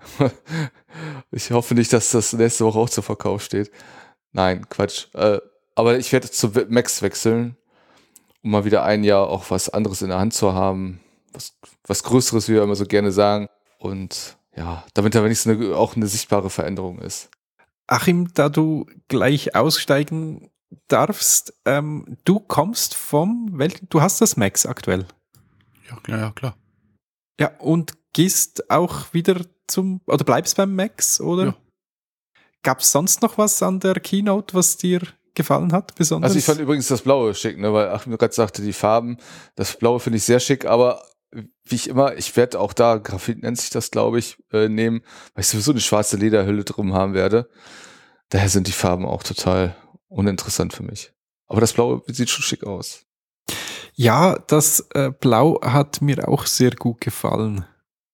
Ich hoffe nicht, dass das nächste Woche auch zur Verkauf steht. Nein, Quatsch. Aber ich werde zu Max wechseln, um mal wieder ein Jahr auch was anderes in der Hand zu haben. Was Größeres, wie wir immer so gerne sagen. Und ja, damit da wenigstens auch eine sichtbare Veränderung ist. Achim, da du gleich aussteigen darfst, du kommst du hast das Max aktuell. Ja, klar. Ja, und gehst auch wieder oder bleibst beim Max, oder? Ja. Gab es sonst noch was an der Keynote, was dir gefallen hat, besonders? Also ich fand übrigens das Blaue schick, ne, weil Achim gerade sagte, die Farben, das Blaue finde ich sehr schick, aber wie ich werde auch da, Graphit nennt sich das, glaube ich, nehmen, weil ich sowieso eine schwarze Lederhülle drum haben werde. Daher sind die Farben auch total uninteressant für mich. Aber das Blaue sieht schon schick aus. Ja, das Blau hat mir auch sehr gut gefallen.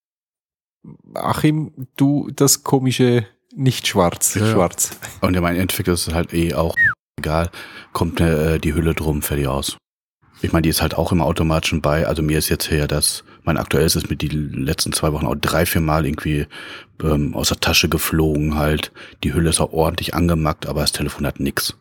Achim, du, das komische, nicht schwarz, ja. Schwarz. Und ja, mein Endeffekt ist halt auch egal, kommt die Hülle drum, fertig aus. Ich meine, die ist halt auch im Automatischen bei. Also mir ist jetzt hier mein aktuelles ist mit die letzten 2 Wochen auch 3-4 Mal irgendwie aus der Tasche geflogen halt. Die Hülle ist auch ordentlich angemackt, aber das Telefon hat nix.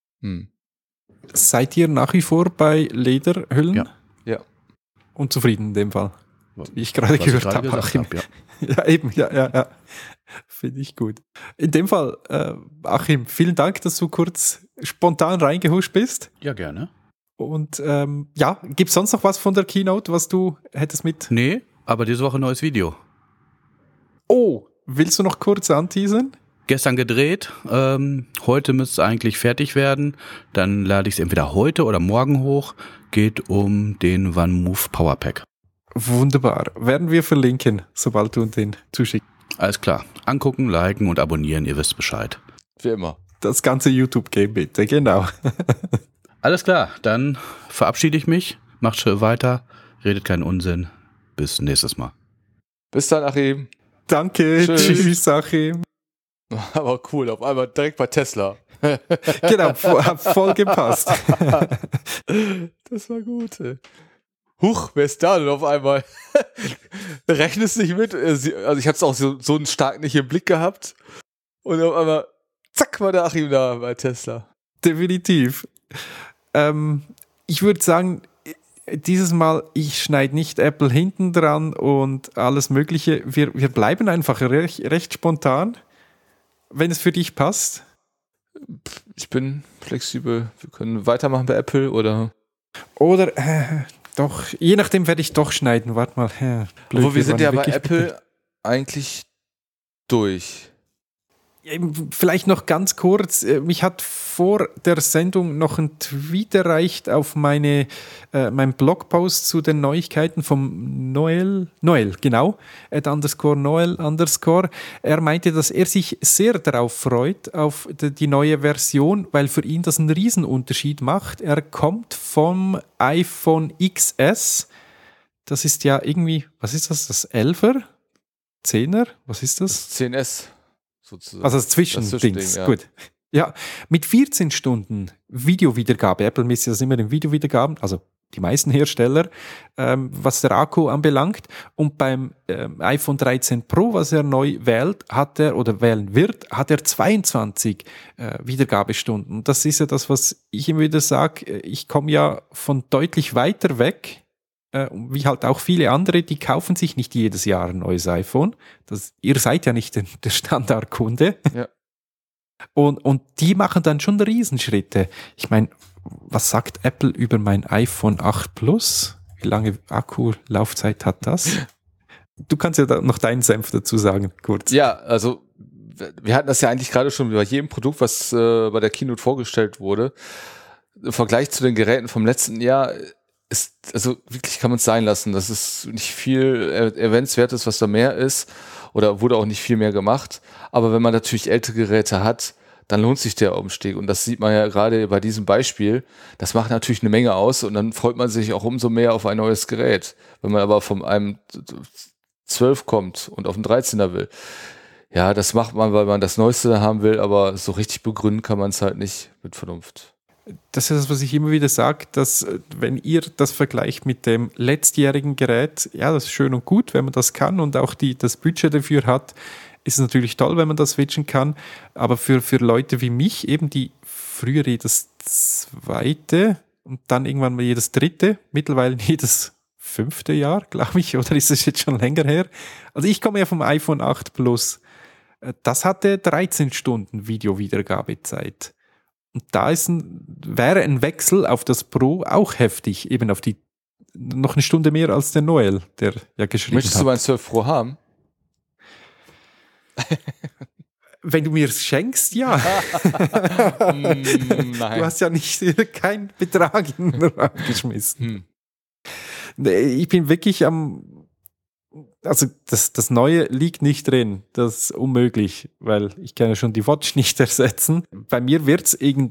Seid ihr nach wie vor bei Lederhüllen? Ja. Und zufrieden in dem Fall? Wie ich gerade gehört habe. Achim. Ja, eben, ja. Finde ich gut. In dem Fall, Achim, vielen Dank, dass du kurz spontan reingehuscht bist. Ja, gerne. Und gibt es sonst noch was von der Keynote, was du hättest mit? Nee, aber diese Woche ein neues Video. Oh, willst du noch kurz anteasern? Gestern gedreht, heute müsste es eigentlich fertig werden. Dann lade ich es entweder heute oder morgen hoch. Geht um den OneMove Powerpack. Wunderbar. Werden wir verlinken, sobald du den zuschickst. Alles klar. Angucken, liken und abonnieren, ihr wisst Bescheid. Wie immer. Das ganze YouTube-Game bitte, genau. Alles klar, dann verabschiede ich mich. Macht schön weiter, redet keinen Unsinn. Bis nächstes Mal. Bis dann, Achim. Danke, tschüss, Achim. Aber cool, auf einmal direkt bei Tesla. Genau, hat voll gepasst. Das war gut. Huch, wer ist da denn auf einmal? Rechnest nicht mit? Also ich hatte es auch so einen stark nicht im Blick gehabt. Und auf einmal, zack, war der Achim da bei Tesla. Definitiv. Ich würde sagen, dieses Mal, ich schneide nicht Apple hinten dran und alles Mögliche. Wir bleiben einfach recht spontan, wenn es für dich passt. Ich bin flexibel. Wir können weitermachen bei Apple oder... Oder, doch, je nachdem werde ich doch schneiden. Warte mal. Blöd, aber wir sind ja bei Apple eigentlich durch. Vielleicht noch ganz kurz, mich hat vor der Sendung noch ein Tweet erreicht auf mein Blogpost zu den Neuigkeiten vom Noel, genau, @_Noel_. Er meinte, dass er sich sehr darauf freut, auf die neue Version, weil für ihn das einen Riesenunterschied macht. Er kommt vom iPhone XS, das ist ja irgendwie, was ist das 11er? 10er? Was ist das? Das 10S. Sozusagen. Also das Zwischendings, ja. gut. Ja, mit 14 Stunden Videowiedergabe. Apple misst das immer in Videowiedergaben, also die meisten Hersteller, was der Akku anbelangt. Und beim iPhone 13 Pro, was er neu wählt, wählen wird, hat er 22 Wiedergabestunden. Das ist ja das, was ich immer wieder sage. Ich komme ja von deutlich weiter weg, wie halt auch viele andere, die kaufen sich nicht jedes Jahr ein neues iPhone. Ihr seid ja nicht der Standardkunde. Ja. Und die machen dann schon Riesenschritte. Ich meine, was sagt Apple über mein iPhone 8 Plus? Wie lange Akkulaufzeit hat das? Du kannst ja noch deinen Senf dazu sagen, kurz. Ja, also wir hatten das ja eigentlich gerade schon bei jedem Produkt, was bei der Keynote vorgestellt wurde. Im Vergleich zu den Geräten vom letzten Jahr also wirklich kann man es sein lassen. Das ist nicht viel Erwähnenswertes, was da mehr ist, oder wurde auch nicht viel mehr gemacht. Aber wenn man natürlich ältere Geräte hat, dann lohnt sich der Umstieg. Und das sieht man ja gerade bei diesem Beispiel. Das macht natürlich eine Menge aus und dann freut man sich auch umso mehr auf ein neues Gerät. Wenn man aber von einem 12 kommt und auf einen 13er will. Ja, das macht man, weil man das Neueste haben will, aber so richtig begründen kann man es halt nicht mit Vernunft. Das ist das, was ich immer wieder sage, dass wenn ihr das vergleicht mit dem letztjährigen Gerät, ja, das ist schön und gut, wenn man das kann und auch das Budget dafür hat, ist es natürlich toll, wenn man das switchen kann. Aber für Leute wie mich, eben die früher jedes zweite und dann irgendwann mal jedes dritte, mittlerweile jedes 5. Jahr, glaube ich, oder ist es jetzt schon länger her? Also ich komme ja vom iPhone 8 Plus. Das hatte 13 Stunden Videowiedergabezeit. Und da wäre ein Wechsel auf das Pro auch heftig, eben auf die noch eine Stunde mehr als der Noel, der ja geschrieben Möchtest hat. Möchtest du mein 12 Pro haben? Wenn du mir es schenkst, ja. Nein. Du hast ja keinen Betrag in den Raum geschmissen. Ich bin wirklich also das Neue liegt nicht drin, das ist unmöglich, weil ich kann ja schon die Watch nicht ersetzen. Bei mir wird es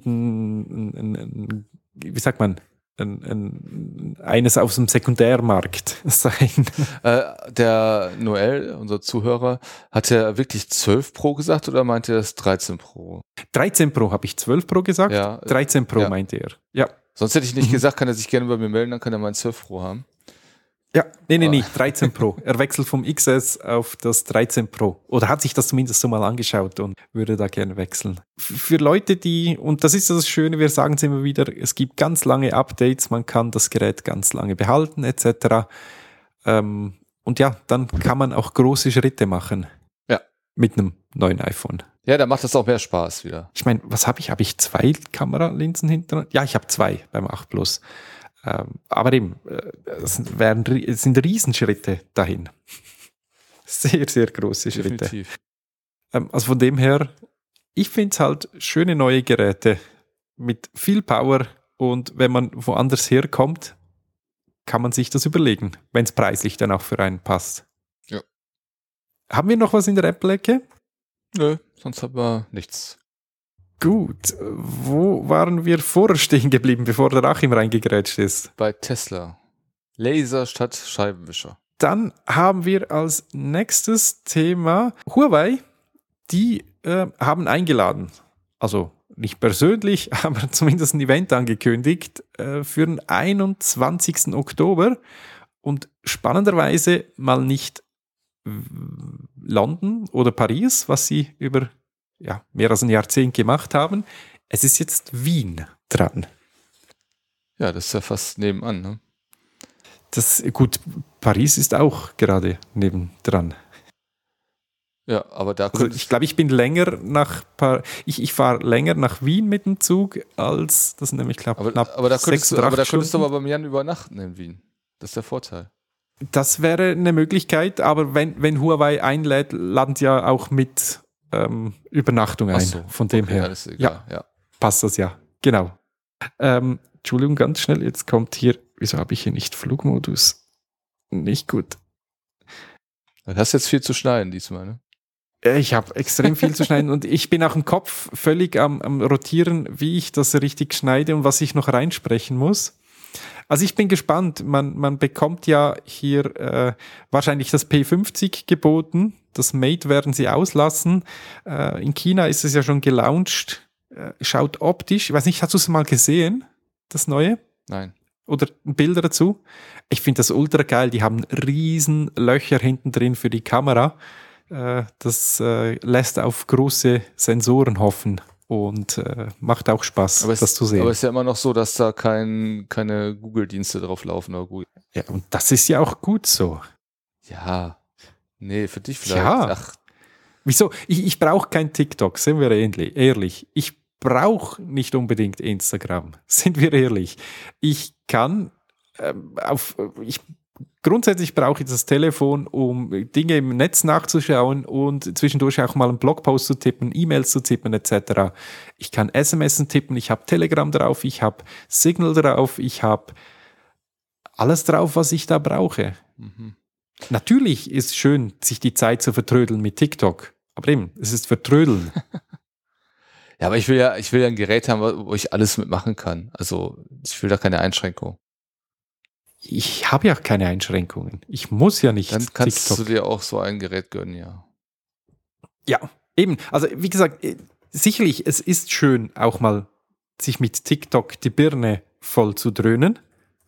eines aus dem Sekundärmarkt sein. Der Noel, unser Zuhörer, hat er wirklich 12 Pro gesagt oder meinte er das 13 Pro? 13 Pro, habe ich 12 Pro gesagt? Ja. 13 Pro meinte er. Ja. Sonst hätte ich nicht gesagt, kann er sich gerne bei mir melden, dann kann er mein 12 Pro haben. Ja, nee, 13 Pro. Er wechselt vom XS auf das 13 Pro. Oder hat sich das zumindest so mal angeschaut und würde da gerne wechseln. Für Leute, und das ist das Schöne, wir sagen es immer wieder, es gibt ganz lange Updates, man kann das Gerät ganz lange behalten, etc. Und ja, dann kann man auch große Schritte machen. Ja. Mit einem neuen iPhone. Ja, dann macht das auch mehr Spaß wieder. Ich meine, was habe ich? Habe ich 2 Kameralinsen hintereinander? Ja, ich habe 2 beim 8 Plus. Aber eben, es sind Riesenschritte dahin. Sehr, sehr große Schritte. Definitiv. Also von dem her, ich finde es halt schöne neue Geräte mit viel Power und wenn man woanders herkommt, kann man sich das überlegen, wenn es preislich dann auch für einen passt. Ja. Haben wir noch was in der Apple-Ecke? Nö, sonst haben wir nichts. Gut, wo waren wir vorher stehen geblieben, bevor der Achim reingegrätscht ist? Bei Tesla. Laser statt Scheibenwischer. Dann haben wir als nächstes Thema Huawei. Die haben eingeladen, also nicht persönlich, aber zumindest ein Event angekündigt für den 21. Oktober. Und spannenderweise mal nicht London oder Paris, was sie über mehr als ein Jahrzehnt gemacht haben. Es ist jetzt Wien dran. Ja, das ist ja fast nebenan, ne? Gut, Paris ist auch gerade nebendran. Ja, aber da ich glaube, ich bin länger ich fahre länger nach Wien mit dem Zug, als das nämlich knapp aber da könntest du aber beim Jan übernachten in Wien. Das ist der Vorteil. Das wäre eine Möglichkeit, aber wenn Huawei einlädt, laden sie ja auch mit Übernachtung ein. So, von dem her. Alles egal, ja. Passt das ja. Genau. Entschuldigung, ganz schnell. Jetzt kommt hier, wieso habe ich hier nicht Flugmodus? Nicht gut. Du hast jetzt viel zu schneiden diesmal, ne? Ich habe extrem viel zu schneiden und ich bin auch im Kopf völlig am Rotieren, wie ich das richtig schneide und was ich noch reinsprechen muss. Also ich bin gespannt. Man bekommt ja hier wahrscheinlich das P50 geboten. Das Mate werden sie auslassen. In China ist es ja schon gelauncht. Schaut optisch, ich weiß nicht, hast du es mal gesehen, das Neue? Nein. Oder Bilder dazu? Ich finde das ultra geil. Die haben riesen Löcher hinten drin für die Kamera. Das lässt auf große Sensoren hoffen und macht auch Spaß, das zu sehen. Aber es ist ja immer noch so, dass da keine Google-Dienste drauf laufen. Oder Google. Ja, und das ist ja auch gut so. Ja, nee, für dich vielleicht. Ja. Ach. Wieso? Ich brauche kein TikTok, sind wir ehrlich. Ich brauche nicht unbedingt Instagram, sind wir ehrlich. Ich kann grundsätzlich brauche ich das Telefon, um Dinge im Netz nachzuschauen und zwischendurch auch mal einen Blogpost zu tippen, E-Mails zu tippen etc. Ich kann SMS tippen, ich habe Telegram drauf, ich habe Signal drauf, ich habe alles drauf, was ich da brauche. Mhm. Natürlich ist es schön, sich die Zeit zu vertrödeln mit TikTok, aber eben, es ist Vertrödeln. Ja, aber ich will ja ein Gerät haben, wo ich alles mitmachen kann. Also ich will da keine Einschränkung. Ich habe ja keine Einschränkungen. Ich muss ja nicht Dann kannst TikTok. du dir auch so ein Gerät gönnen, ja. Ja, eben. Also wie gesagt, sicherlich, es ist schön, auch mal sich mit TikTok die Birne voll zu dröhnen.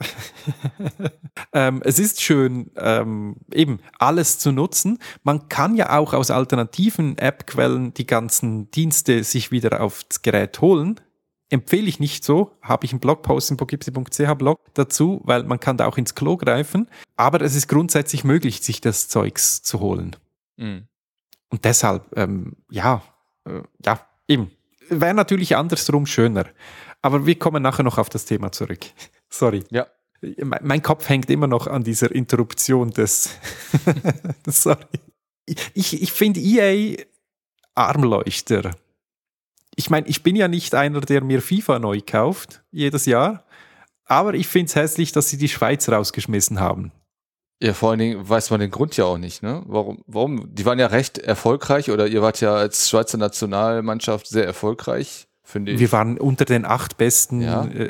Es ist schön, eben alles zu nutzen. Man kann ja auch aus alternativen App-Quellen die ganzen Dienste sich wieder aufs Gerät holen. Empfehle ich nicht so, habe ich einen Blogpost im poughkeepsie.ch-Blog dazu, weil man kann da auch ins Klo greifen. Aber es ist grundsätzlich möglich, sich das Zeugs zu holen. Mhm. Und deshalb, ja, eben. Wäre natürlich andersrum schöner. Aber wir kommen nachher noch auf das Thema zurück. Sorry. Ja. Mein Kopf hängt immer noch an dieser Interruption des... Sorry. Ich finde EA Armleuchter. Ich meine, ich bin ja nicht einer, der mir FIFA neu kauft, jedes Jahr. Aber ich finde es hässlich, dass sie die Schweiz rausgeschmissen haben. Ja, vor allen Dingen weiß man den Grund ja auch nicht, ne? Warum? Die waren ja recht erfolgreich oder ihr wart ja als Schweizer Nationalmannschaft sehr erfolgreich, finde ich. Wir waren unter den 8 besten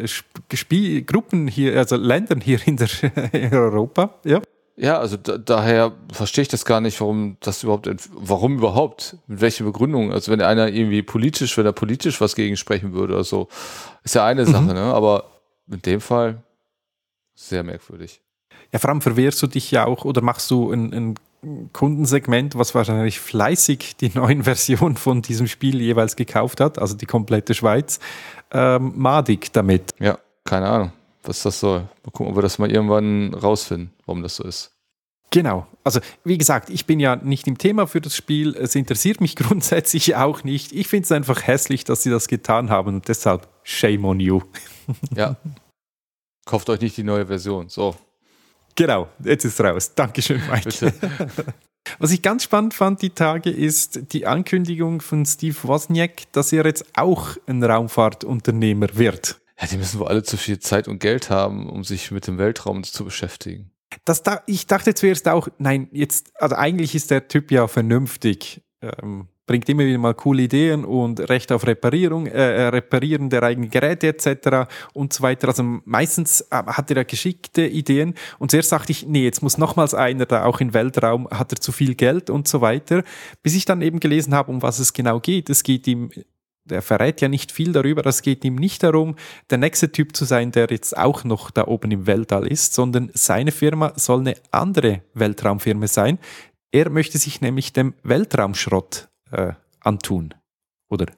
Gruppen hier, also Ländern hier in Europa. Ja. Ja, also daher verstehe ich das gar nicht, warum überhaupt, mit welcher Begründung. Also wenn er politisch was gegen sprechen würde oder so, ist ja eine Sache, ne? Aber in dem Fall sehr merkwürdig. Ja, vor allem verwehrst du dich ja auch oder machst du ein Kundensegment, was wahrscheinlich fleißig die neuen Versionen von diesem Spiel jeweils gekauft hat, also die komplette Schweiz, madig damit. Ja, keine Ahnung, was das soll. Mal gucken, ob wir das mal irgendwann rausfinden, warum das so ist. Genau. Also wie gesagt, ich bin ja nicht im Thema für das Spiel. Es interessiert mich grundsätzlich auch nicht. Ich finde es einfach hässlich, dass sie das getan haben und deshalb shame on you. Ja. Kauft euch nicht die neue Version. So. Genau, jetzt ist es raus. Dankeschön, Mike. Bitte. Was ich ganz spannend fand die Tage, ist die Ankündigung von Steve Wozniak, dass er jetzt auch ein Raumfahrtunternehmer wird. Ja, die müssen wohl alle zu viel Zeit und Geld haben, um sich mit dem Weltraum zu beschäftigen. Ich dachte zuerst auch, also eigentlich ist der Typ ja vernünftig, bringt immer wieder mal coole Ideen und Recht auf Reparieren der eigenen Geräte etc. und so weiter. Also meistens hat er ja geschickte Ideen und zuerst dachte ich, nee, jetzt muss nochmals einer da auch im Weltraum, hat er zu viel Geld und so weiter. Bis ich dann eben gelesen habe, um was es genau geht. Es geht ihm, der verrät ja nicht viel darüber, es geht ihm nicht darum, der nächste Typ zu sein, der jetzt auch noch da oben im Weltall ist, sondern seine Firma soll eine andere Weltraumfirma sein. Er möchte sich nämlich dem Weltraumschrott antun oder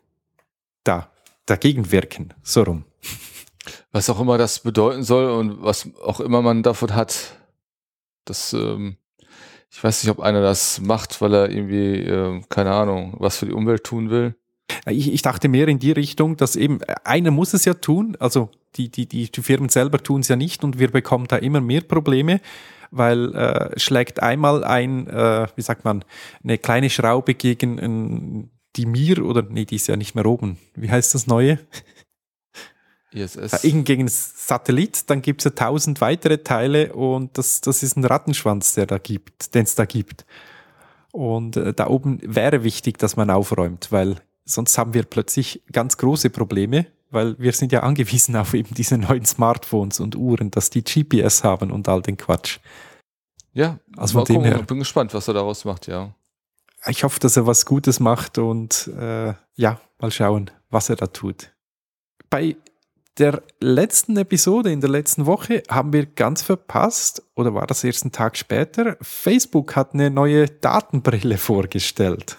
dagegen wirken, so rum. Was auch immer das bedeuten soll und was auch immer man davon hat, das, ich weiß nicht, ob einer das macht, weil er irgendwie, keine Ahnung, was für die Umwelt tun will. Ich dachte mehr in die Richtung, dass eben, einer muss es ja tun, also die Firmen selber tun es ja nicht und wir bekommen da immer mehr Probleme, weil schlägt einmal eine kleine Schraube gegen die Mir, oder nee, die ist ja nicht mehr oben. Wie heißt das neue? ISS. Irgend gegen Satellit, dann gibt es ja 1000 weitere Teile und das ist ein Rattenschwanz, den es da gibt. Und da oben wäre wichtig, dass man aufräumt, weil sonst haben wir plötzlich ganz große Probleme, weil wir sind ja angewiesen auf eben diese neuen Smartphones und Uhren, dass die GPS haben und all den Quatsch. Ja, also von dem her. Ich bin gespannt, was er daraus macht, ja. Ich hoffe, dass er was Gutes macht und ja, mal schauen, was er da tut. Bei der letzten Episode in der letzten Woche haben wir ganz verpasst, oder war das erst einen Tag später, Facebook hat eine neue Datenbrille vorgestellt.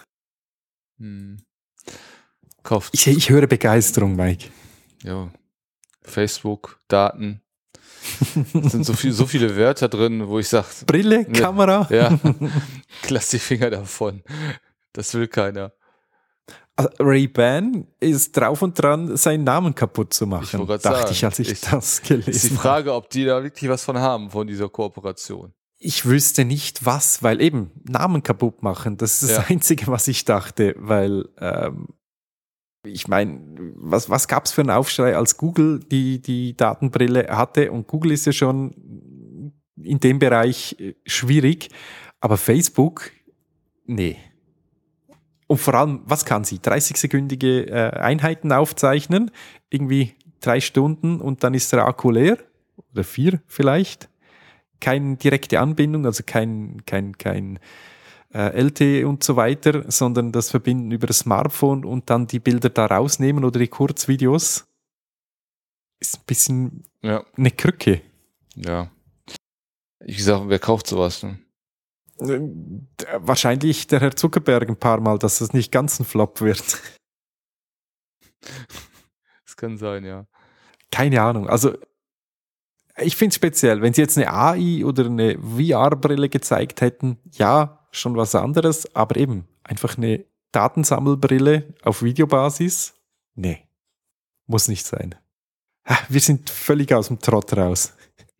Kauft. Ich höre Begeisterung, Mike. Ja, Facebook, Daten. Es sind so viele Wörter drin, wo ich sage... Brille, Kamera. Ja, lass die Finger davon. Das will keiner. Also Ray-Ban ist drauf und dran, seinen Namen kaputt zu machen. Ich wollte gerade dachte sagen, ich, als ich das gelesen habe. Ist die Frage, ob die da wirklich was von haben, von dieser Kooperation. Ich wüsste nicht was, weil eben Namen kaputt machen, das ist das Einzige, was ich dachte, weil ich meine, was gab es für einen Aufschrei, als Google die Datenbrille hatte, und Google ist ja schon in dem Bereich schwierig, aber Facebook, nee. Und vor allem, was kann sie? 30-sekündige Einheiten aufzeichnen, irgendwie 3 Stunden und dann ist der Akku leer, oder 4 vielleicht. Keine direkte Anbindung, also kein LTE und so weiter, sondern das Verbinden über das Smartphone und dann die Bilder da rausnehmen oder die Kurzvideos. Ist ein bisschen eine Krücke. Ja. Wie gesagt, wer kauft sowas? Ne? Wahrscheinlich der Herr Zuckerberg ein paar Mal, dass es nicht ganz ein Flop wird. Das kann sein, ja. Keine Ahnung. Also ich finde es speziell, wenn sie jetzt eine AI oder eine VR-Brille gezeigt hätten, ja, schon was anderes, aber eben einfach eine Datensammelbrille auf Videobasis, nee, muss nicht sein. Wir sind völlig aus dem Trott raus.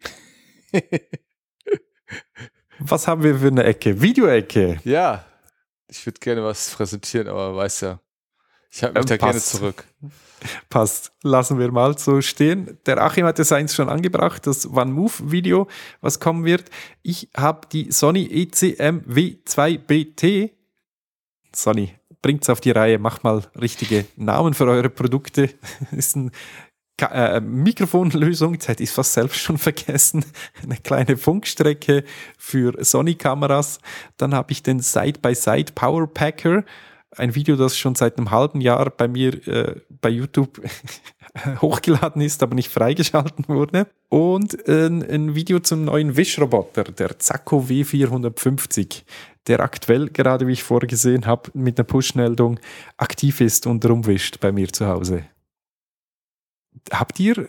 Was haben wir für eine Ecke? Videoecke. Ja, ich würde gerne was präsentieren, aber weiß ja, ich halte mich da gerne zurück. Passt, lassen wir mal so stehen. Der Achim hat das eins schon angebracht, das OneMove-Video, was kommen wird. Ich habe die Sony ECM W2BT. Sony, bringt's auf die Reihe, macht mal richtige Namen für eure Produkte. Ist ein Mikrofonlösung, jetzt hätte ich es fast selbst schon vergessen, eine kleine Funkstrecke für Sony-Kameras. Dann habe ich den Side-by-Side Power Packer, ein Video, das schon seit einem halben Jahr bei mir bei YouTube hochgeladen ist, aber nicht freigeschalten wurde. Und ein Video zum neuen Wischroboter, der Zacco W450, der aktuell, gerade wie ich vorgesehen habe, mit einer Push-Meldung aktiv ist und rumwischt bei mir zu Hause. Habt ihr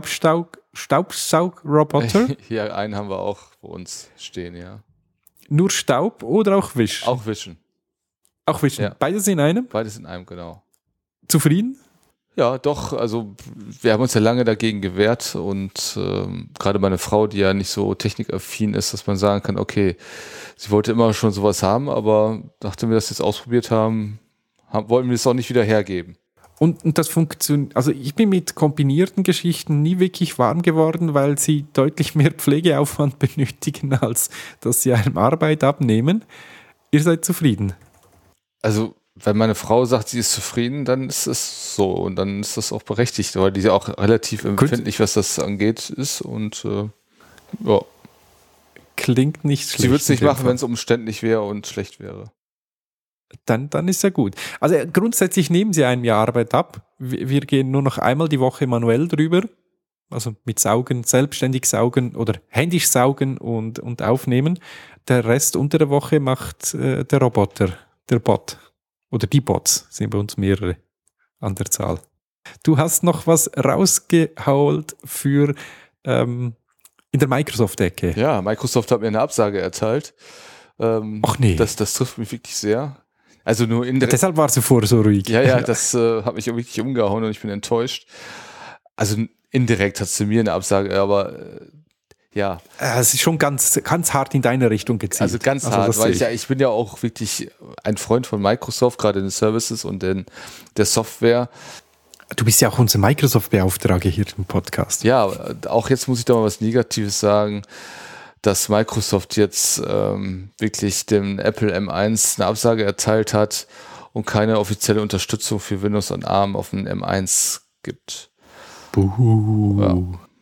Staubsaugroboter? Ja, einen haben wir auch bei uns stehen, ja. Nur Staub oder auch Wischen? Auch Wischen. Auch Wischen. Ja. Beides in einem? Beides in einem, genau. Zufrieden? Ja, doch. Also wir haben uns ja lange dagegen gewehrt und gerade meine Frau, die ja nicht so technikaffin ist, dass man sagen kann, okay, sie wollte immer schon sowas haben, aber nachdem wir das jetzt ausprobiert haben, wollten wir es auch nicht wieder hergeben. Und das funktioniert, also ich bin mit kombinierten Geschichten nie wirklich warm geworden, weil sie deutlich mehr Pflegeaufwand benötigen, als dass sie einem Arbeit abnehmen. Ihr seid zufrieden? Also, wenn meine Frau sagt, sie ist zufrieden, dann ist es so und dann ist das auch berechtigt, weil die ja auch relativ empfindlich, was das angeht, ist und ja. Klingt nicht schlecht. Sie würde es nicht machen, wenn es umständlich wäre und schlecht wäre. Dann ist ja gut. Also grundsätzlich nehmen sie einem ja Arbeit ab. Wir gehen nur noch einmal die Woche manuell drüber, also mit Saugen, selbstständig saugen oder händisch saugen und aufnehmen. Der Rest unter der Woche macht der Roboter, der Bot oder die Bots, sind bei uns mehrere an der Zahl. Du hast noch was rausgeholt für in der Microsoft-Ecke. Ja, Microsoft hat mir eine Absage erteilt. Ach nee. Das trifft mich wirklich sehr. Also nur indirekt. Deshalb war sie vorher so ruhig. Ja, das hat mich wirklich umgehauen und ich bin enttäuscht. Also indirekt hat sie mir eine Absage, aber Ja. Es ist schon ganz, ganz hart in deine Richtung gezielt. Also ganz hart, weil ich bin ja auch wirklich ein Freund von Microsoft, gerade in den Services und in der Software. Du bist ja auch unser Microsoft-Beauftragter hier im Podcast. Ja, auch jetzt muss ich da mal was Negatives sagen, dass Microsoft jetzt wirklich dem Apple M1 eine Absage erteilt hat und keine offizielle Unterstützung für Windows und ARM auf dem M1 gibt. Buhu. Ja.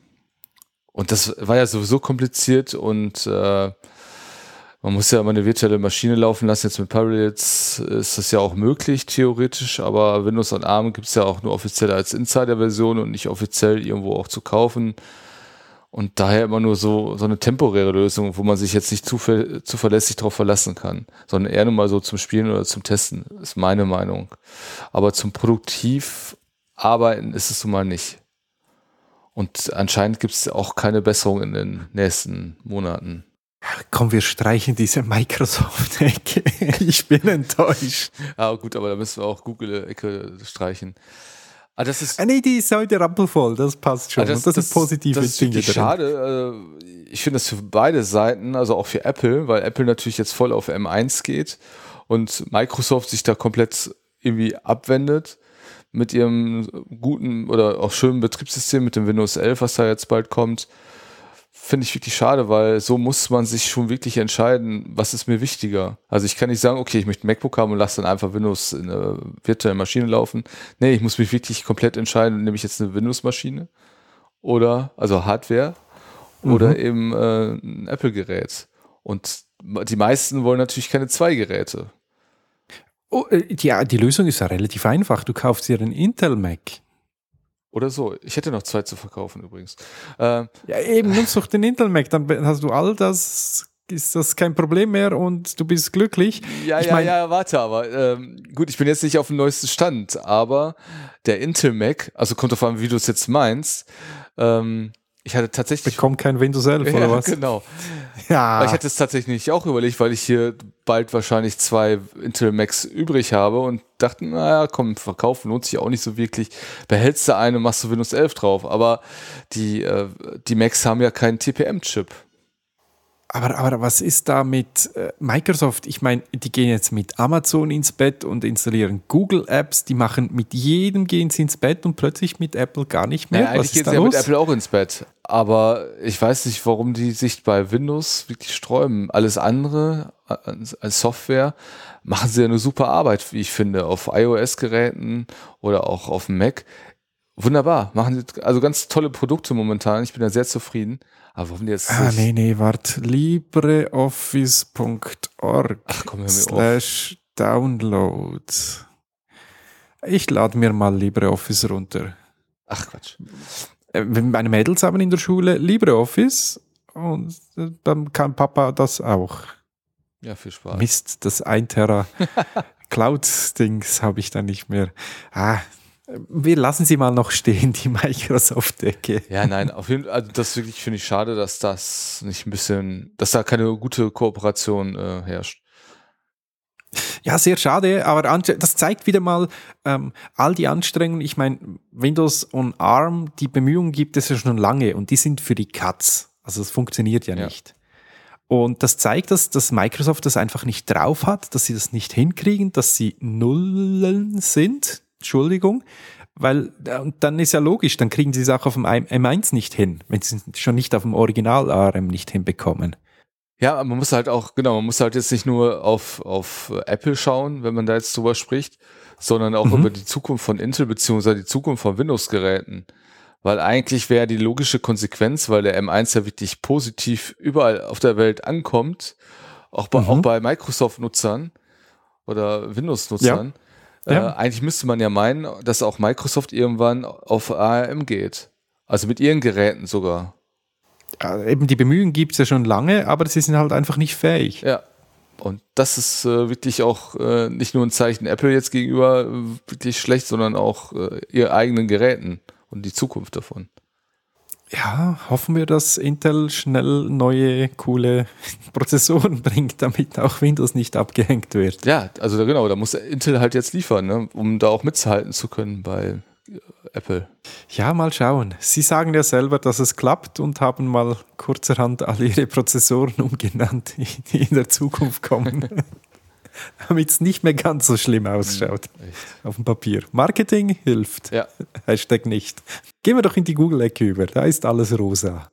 Und das war ja sowieso kompliziert und man muss ja immer eine virtuelle Maschine laufen lassen. Jetzt mit Parallels ist das ja auch möglich, theoretisch, aber Windows und ARM gibt es ja auch nur offiziell als Insider-Version und nicht offiziell irgendwo auch zu kaufen. Und daher immer nur so eine temporäre Lösung, wo man sich jetzt nicht zuverlässig darauf verlassen kann, sondern eher nur mal so zum Spielen oder zum Testen, ist meine Meinung. Aber zum produktiv arbeiten ist es nun mal nicht. Und anscheinend gibt es auch keine Besserung in den nächsten Monaten. Komm, wir streichen diese Microsoft-Ecke. Ich bin enttäuscht. Ah, gut, aber da müssen wir auch Google-Ecke streichen. Ah, das ist, nee, die ist heute rappelvoll, das passt schon. das sind positive das ist Dinge wirklich drin. schade. Ich finde das für beide Seiten, also auch für Apple, weil Apple natürlich jetzt voll auf M1 geht und Microsoft sich da komplett irgendwie abwendet mit ihrem guten oder auch schönen Betriebssystem, mit dem Windows 11, was da jetzt bald kommt. Finde ich wirklich schade, weil so muss man sich schon wirklich entscheiden, was ist mir wichtiger. Also ich kann nicht sagen, okay, ich möchte ein MacBook haben und lasse dann einfach Windows in eine virtuelle Maschine laufen. Nee, ich muss mich wirklich komplett entscheiden, nehme ich jetzt eine Windows-Maschine oder, also Hardware oder eben ein Apple-Gerät. Und die meisten wollen natürlich keine zwei Geräte. Oh, ja, die Lösung ist ja relativ einfach. Du kaufst dir einen Intel Mac. Oder so. Ich hätte noch zwei zu verkaufen übrigens. Ja, eben, nutzt doch den Intel Mac, dann hast du all das, ist das kein Problem mehr und du bist glücklich. Ja, warte, aber gut, ich bin jetzt nicht auf dem neuesten Stand, aber der Intel Mac, also kommt drauf an, wie du es jetzt meinst, ich hatte tatsächlich... Bekommt kein Windows 11 oder was? Genau. Ja. Aber ich hatte es tatsächlich auch überlegt, weil ich hier bald wahrscheinlich 2 Intel Macs übrig habe und dachte, naja, komm, verkaufen lohnt sich auch nicht so wirklich. Behältst du eine, machst du Windows 11 drauf. Aber die Macs haben ja keinen TPM-Chip. Aber was ist da mit Microsoft? Ich meine, die gehen jetzt mit Amazon ins Bett und installieren Google-Apps. Die machen mit jedem gehen sie ins Bett und plötzlich mit Apple gar nicht mehr. Ja, eigentlich gehen sie ja mit Apple auch ins Bett. Aber ich weiß nicht, warum die sich bei Windows wirklich sträuben. Alles andere als Software machen sie ja eine super Arbeit, wie ich finde, auf iOS-Geräten oder auch auf dem Mac. Wunderbar, machen sie also ganz tolle Produkte momentan. Ich bin da sehr zufrieden. Aber warum die jetzt warte. LibreOffice.org /download. Ich lade mir mal LibreOffice runter. Ach Quatsch. Meine Mädels haben in der Schule LibreOffice und dann kann Papa das auch. Ja, viel Spaß. Mist, das 1 Tera Cloud-Dings habe ich dann nicht mehr. Wir lassen sie mal noch stehen, die Microsoft-Ecke. Ja, nein, auf jeden Fall, also das wirklich finde ich schade, dass das nicht ein bisschen, dass da keine gute Kooperation herrscht. Ja, sehr schade, aber das zeigt wieder mal all die Anstrengungen. Ich meine, Windows und ARM, die Bemühungen gibt es ja schon lange und die sind für die Katz. Also das funktioniert ja nicht. Und das zeigt, dass Microsoft das einfach nicht drauf hat, dass sie das nicht hinkriegen, dass sie Nullen sind. Entschuldigung, weil dann ist ja logisch, dann kriegen sie es auch auf dem M1 nicht hin, wenn sie es schon nicht auf dem Original ARM nicht hinbekommen. Ja, man muss halt auch, genau, man muss halt jetzt nicht nur auf Apple schauen, wenn man da jetzt drüber spricht, sondern auch über die Zukunft von Intel beziehungsweise die Zukunft von Windows-Geräten. Weil eigentlich wäre die logische Konsequenz, weil der M1 ja wirklich positiv überall auf der Welt ankommt, auch bei Microsoft-Nutzern oder Windows-Nutzern, eigentlich müsste man ja meinen, dass auch Microsoft irgendwann auf ARM geht. Also mit ihren Geräten sogar. Ja, eben die Bemühungen gibt es ja schon lange, aber sie sind halt einfach nicht fähig. Ja, und das ist wirklich auch nicht nur ein Zeichen Apple jetzt gegenüber wirklich schlecht, sondern auch ihr eigenen Geräten und die Zukunft davon. Ja, hoffen wir, dass Intel schnell neue, coole Prozessoren bringt, damit auch Windows nicht abgehängt wird. Ja, also genau, da muss Intel halt jetzt liefern, ne, um da auch mitzuhalten zu können bei Apple. Ja, mal schauen. Sie sagen ja selber, dass es klappt und haben mal kurzerhand alle ihre Prozessoren umgenannt, die in der Zukunft kommen. Damit es nicht mehr ganz so schlimm ausschaut auf dem Papier. Marketing hilft. Ja. Hashtag nicht. Gehen wir doch in die Google-Ecke über. Da ist alles rosa.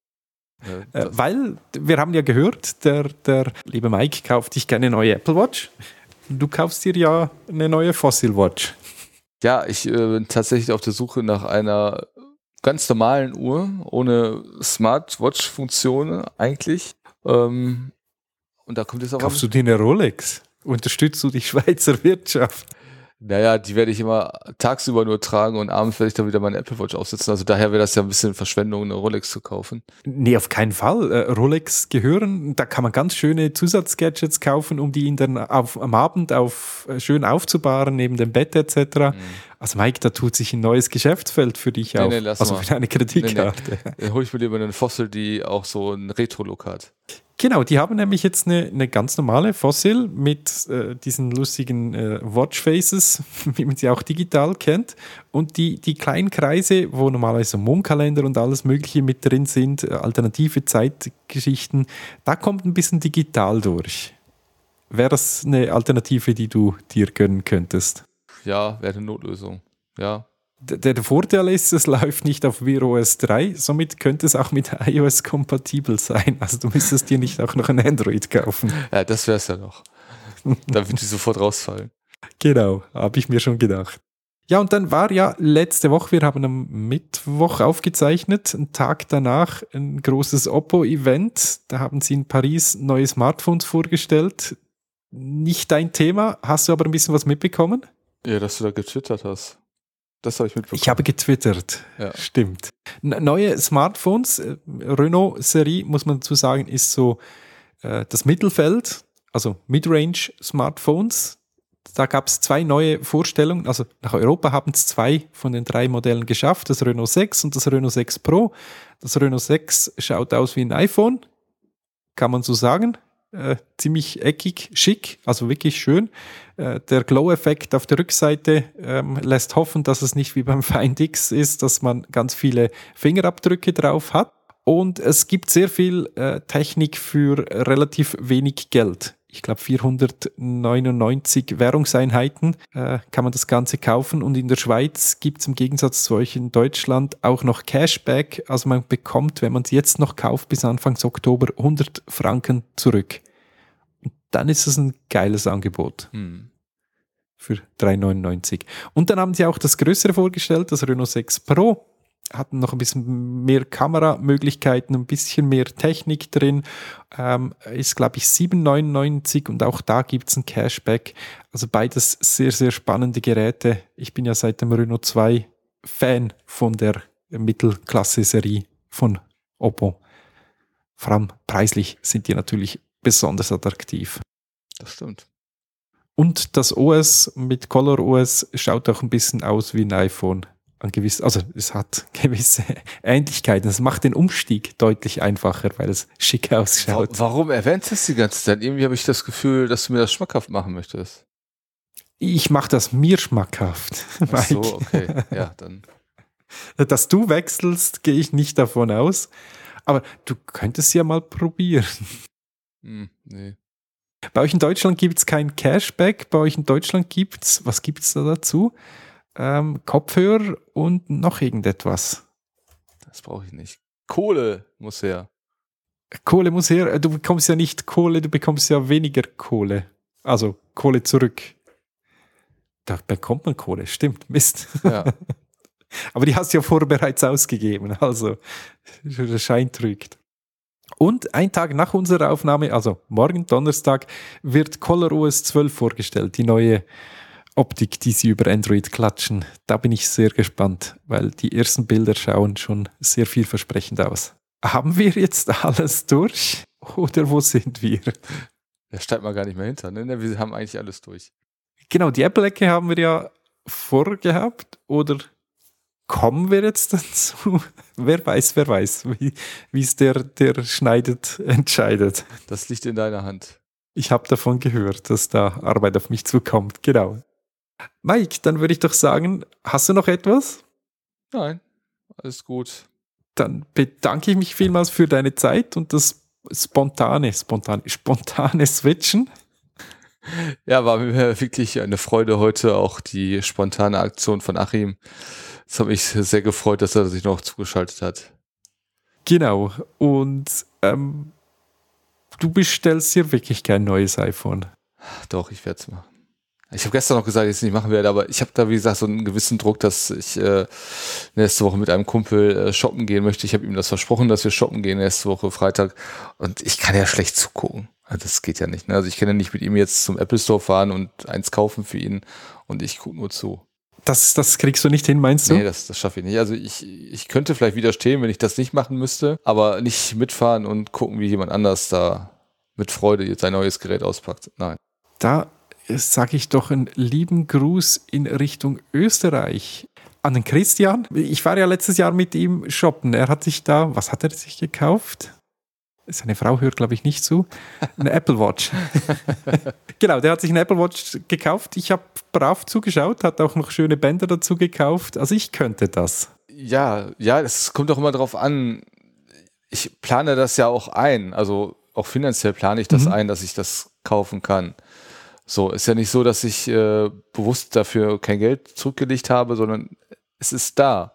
Ja, weil, wir haben ja gehört, der liebe Mike kauft dich keine neue Apple Watch. Du kaufst dir ja eine neue Fossil Watch. Ja, ich bin tatsächlich auf der Suche nach einer ganz normalen Uhr, ohne Smartwatch-Funktion eigentlich. Und da kommt jetzt auch... Kaufst du dir eine Rolex? Unterstützt du die Schweizer Wirtschaft? Naja, die werde ich immer tagsüber nur tragen und abends werde ich dann wieder meine Apple Watch aufsetzen. Also daher wäre das ja ein bisschen Verschwendung, eine Rolex zu kaufen. Nee, auf keinen Fall. Rolex gehören, da kann man ganz schöne Zusatzgadgets kaufen, um die am Abend schön aufzubahren, neben dem Bett etc. Also Mike, da tut sich ein neues Geschäftsfeld für dich auf. Nee, lass also mal. für eine Kreditkarte. Dann hole ich mir lieber einen Fossil, die auch so einen Retro-Look hat. Genau, die haben nämlich jetzt eine ganz normale Fossil mit diesen lustigen Watchfaces, wie man sie auch digital kennt. Und die kleinen Kreise, wo normalerweise so Mondkalender und alles Mögliche mit drin sind, alternative Zeitgeschichten, da kommt ein bisschen digital durch. Wäre das eine Alternative, die du dir gönnen könntest? Ja, wäre eine Notlösung. Ja. Der Vorteil ist, es läuft nicht auf Wear OS 3, somit könnte es auch mit iOS kompatibel sein. Also du müsstest dir nicht auch noch ein Android kaufen. Ja, das wäre es ja noch. Da wird die sofort rausfallen. Genau, habe ich mir schon gedacht. Ja, und dann war ja letzte Woche, wir haben am Mittwoch aufgezeichnet, einen Tag danach ein großes Oppo-Event. Da haben sie in Paris neue Smartphones vorgestellt. Nicht dein Thema, hast du aber ein bisschen was mitbekommen? Ja, dass du da getwittert hast. Das habe ich mitbekommen. Ich habe getwittert, ja. Stimmt. Neue Smartphones, Renault-Serie, muss man dazu sagen, ist so das Mittelfeld, also Midrange-Smartphones. Da gab es 2 neue Vorstellungen, also nach Europa haben es 2 von den 3 Modellen geschafft, das Renault 6 und das Renault 6 Pro. Das Renault 6 schaut aus wie ein iPhone, kann man so sagen. Ziemlich eckig, schick, also wirklich schön. Der Glow-Effekt auf der Rückseite lässt hoffen, dass es nicht wie beim Find X ist, dass man ganz viele Fingerabdrücke drauf hat. Und es gibt sehr viel Technik für relativ wenig Geld. Ich glaube 499 Währungseinheiten kann man das Ganze kaufen. Und in der Schweiz gibt es im Gegensatz zu euch in Deutschland auch noch Cashback. Also man bekommt, wenn man es jetzt noch kauft, bis Anfang Oktober 100 Franken zurück. Und dann ist es ein geiles Angebot. Für 3,99. Und dann haben sie auch das Größere vorgestellt, das Renault 6 Pro. Hatten noch ein bisschen mehr Kameramöglichkeiten, ein bisschen mehr Technik drin. Ist, glaube ich, 7,99 und auch da gibt es ein Cashback. Also beides sehr, sehr spannende Geräte. Ich bin ja seit dem Renault 2 Fan von der Mittelklasse-Serie von Oppo. Vor allem preislich sind die natürlich besonders attraktiv. Das stimmt. Und das OS mit Color OS schaut auch ein bisschen aus wie ein iPhone. Also es hat gewisse Ähnlichkeiten. Es macht den Umstieg deutlich einfacher, weil es schick ausschaut. Warum erwähnst du das die ganze Zeit? Irgendwie habe ich das Gefühl, dass du mir das schmackhaft machen möchtest. Ich mache das mir schmackhaft, Mike. Ach so, okay. Ja, dann. Dass du wechselst, gehe ich nicht davon aus. Aber du könntest ja mal probieren. Nee. Bei euch in Deutschland gibt es kein Cashback. Bei euch in Deutschland was gibt es da dazu? Kopfhörer und noch irgendetwas. Das brauche ich nicht. Kohle muss her. Kohle muss her. Du bekommst ja nicht Kohle, du bekommst ja weniger Kohle. Also Kohle zurück. Da bekommt man Kohle, stimmt. Mist. Ja. Aber die hast du ja vorher bereits ausgegeben. Also der Schein trügt. Und ein Tag nach unserer Aufnahme, also morgen Donnerstag, wird ColorOS 12 vorgestellt. Die neue Optik, die sie über Android klatschen. Da bin ich sehr gespannt, weil die ersten Bilder schauen schon sehr vielversprechend aus. Haben wir jetzt alles durch oder wo sind wir? Da steigt man gar nicht mehr hinter. Ne? Wir haben eigentlich alles durch. Genau, die Apple-Ecke haben wir ja vorgehabt oder kommen wir jetzt dazu? Wer weiß, wie es der schneidet, entscheidet. Das liegt in deiner Hand. Ich habe davon gehört, dass da Arbeit auf mich zukommt. Genau. Mike, dann würde ich doch sagen, hast du noch etwas? Nein, alles gut. Dann bedanke ich mich vielmals für deine Zeit und das spontane Switchen. Ja, war mir wirklich eine Freude heute, auch die spontane Aktion von Achim. Es hat mich sehr gefreut, dass er sich noch zugeschaltet hat. Genau. Und du bestellst dir wirklich kein neues iPhone. Doch, ich werde es machen. Ich habe gestern noch gesagt, dass ich es nicht machen werde, aber ich habe da, wie gesagt, so einen gewissen Druck, dass ich nächste Woche mit einem Kumpel shoppen gehen möchte. Ich habe ihm das versprochen, dass wir shoppen gehen nächste Woche Freitag. Und ich kann ja schlecht zugucken. Also das geht ja nicht. Ne? Also ich kann ja nicht mit ihm jetzt zum Apple Store fahren und eins kaufen für ihn und ich gucke nur zu. Das kriegst du nicht hin, meinst du? Nee, das schaffe ich nicht. Also ich könnte vielleicht widerstehen, wenn ich das nicht machen müsste, aber nicht mitfahren und gucken, wie jemand anders da mit Freude jetzt sein neues Gerät auspackt. Nein. Da sage ich doch einen lieben Gruß in Richtung Österreich an den Christian. Ich war ja letztes Jahr mit ihm shoppen. Er hat sich da, was hat er sich gekauft? Seine Frau hört, glaube ich, nicht zu. Eine Apple Watch. Genau, der hat sich eine Apple Watch gekauft. Ich habe brav zugeschaut, hat auch noch schöne Bänder dazu gekauft. Also ich könnte das. Ja, es kommt auch immer drauf an. Ich plane das ja auch ein. Also auch finanziell plane ich das ein, dass ich das kaufen kann. So, ist ja nicht so, dass ich bewusst dafür kein Geld zurückgelegt habe, sondern es ist da.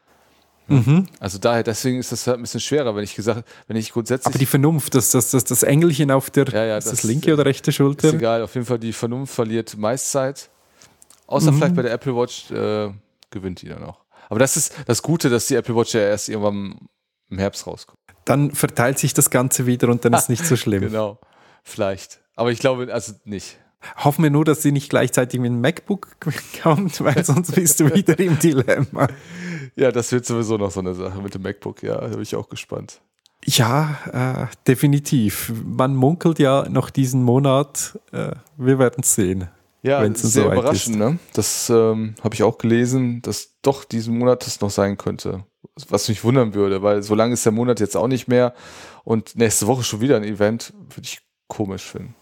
Also deswegen ist das halt ein bisschen schwerer, wenn ich grundsätzlich... Aber die Vernunft, das Engelchen auf der ist das linke oder rechte Schulter? Ist egal, auf jeden Fall die Vernunft verliert meist Zeit. Außer vielleicht bei der Apple Watch gewinnt die dann auch. Aber das ist das Gute, dass die Apple Watch ja erst irgendwann im Herbst rauskommt. Dann verteilt sich das Ganze wieder und dann ist es nicht so schlimm. Genau, vielleicht. Aber ich glaube, also nicht. Hoffen wir nur, dass sie nicht gleichzeitig mit dem MacBook kommt, weil sonst bist du wieder im Dilemma. Ja, das wird sowieso noch so eine Sache mit dem MacBook. Ja, da bin ich auch gespannt. Ja, definitiv. Man munkelt ja noch diesen Monat. Wir werden es sehen. Ja, sehr überraschend, ne? Das habe ich auch gelesen, dass doch diesen Monat das noch sein könnte. Was mich wundern würde, weil so lange ist der Monat jetzt auch nicht mehr und nächste Woche schon wieder ein Event, würde ich komisch finden.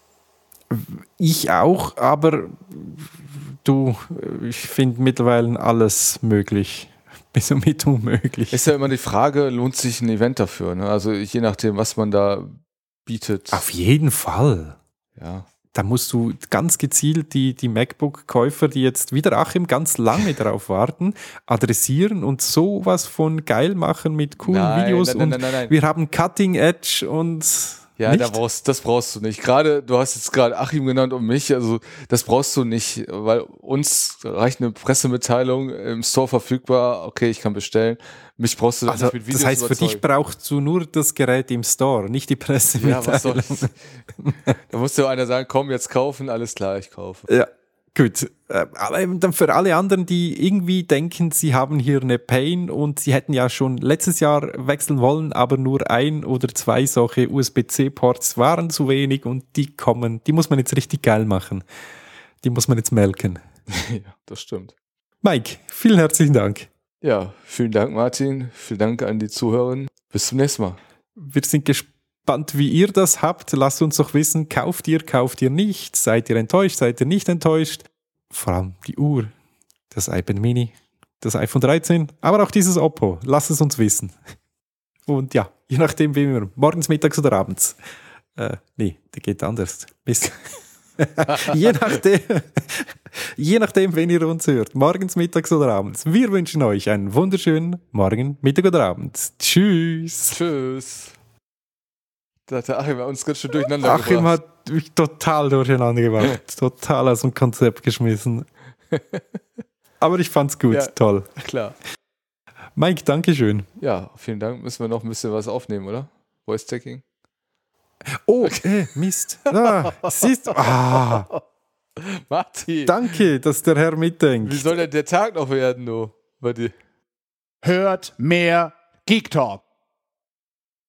Ich auch, aber ich finde mittlerweile alles möglich. Bis und mit unmöglich. Ist ja immer die Frage, lohnt sich ein Event dafür? Ne? Also je nachdem, was man da bietet. Auf jeden Fall. Ja. Da musst du ganz gezielt die MacBook-Käufer, die jetzt wieder Achim ganz lange darauf warten, adressieren und sowas von geil machen mit coolen Videos. Nein. Wir haben Cutting Edge und... Ja, das brauchst du nicht. Du hast jetzt gerade Achim genannt und mich, also das brauchst du nicht, weil uns reicht eine Pressemitteilung im Store verfügbar, okay, ich kann bestellen. Mich brauchst du nicht mit Videos das heißt, überzeugen. Für dich brauchst du nur das Gerät im Store, nicht die Pressemitteilung. Ja, was soll's? Da muss ja einer sagen, komm, jetzt kaufen, alles klar, ich kaufe. Ja. Gut, aber eben dann für alle anderen, die irgendwie denken, sie haben hier eine Pain und sie hätten ja schon letztes Jahr wechseln wollen, aber nur 1 oder 2 solche USB-C-Ports waren zu wenig und die muss man jetzt richtig geil machen. Die muss man jetzt melken. Ja, das stimmt. Mike, vielen herzlichen Dank. Ja, vielen Dank, Martin. Vielen Dank an die Zuhörer. Bis zum nächsten Mal. Wir sind gespannt, wie ihr das habt. Lasst uns doch wissen, kauft ihr nicht? Seid ihr enttäuscht? Seid ihr nicht enttäuscht? Vor allem die Uhr, das iPad Mini, das iPhone 13, aber auch dieses Oppo. Lasst es uns wissen. Und ja, je nachdem, wie wir morgens, mittags oder abends. Nee, der geht anders. Mist. je nachdem, wenn ihr uns hört. Morgens, mittags oder abends. Wir wünschen euch einen wunderschönen Morgen, Mittag oder Abend. Tschüss. Tschüss. Da hat der Achim uns ganz schön durcheinander gebracht. Achim hat mich total durcheinander gebracht. Total aus dem Konzept geschmissen. Aber ich fand's gut. Ja, toll. Klar. Mike, dankeschön. Ja, vielen Dank. Müssen wir noch ein bisschen was aufnehmen, oder? Voice-Checking. Oh, Mist. Siehst du? Martin. Danke, dass der Herr mitdenkt. Wie soll denn der Tag noch werden, du? Bei dir? Hört mehr Geek Talk.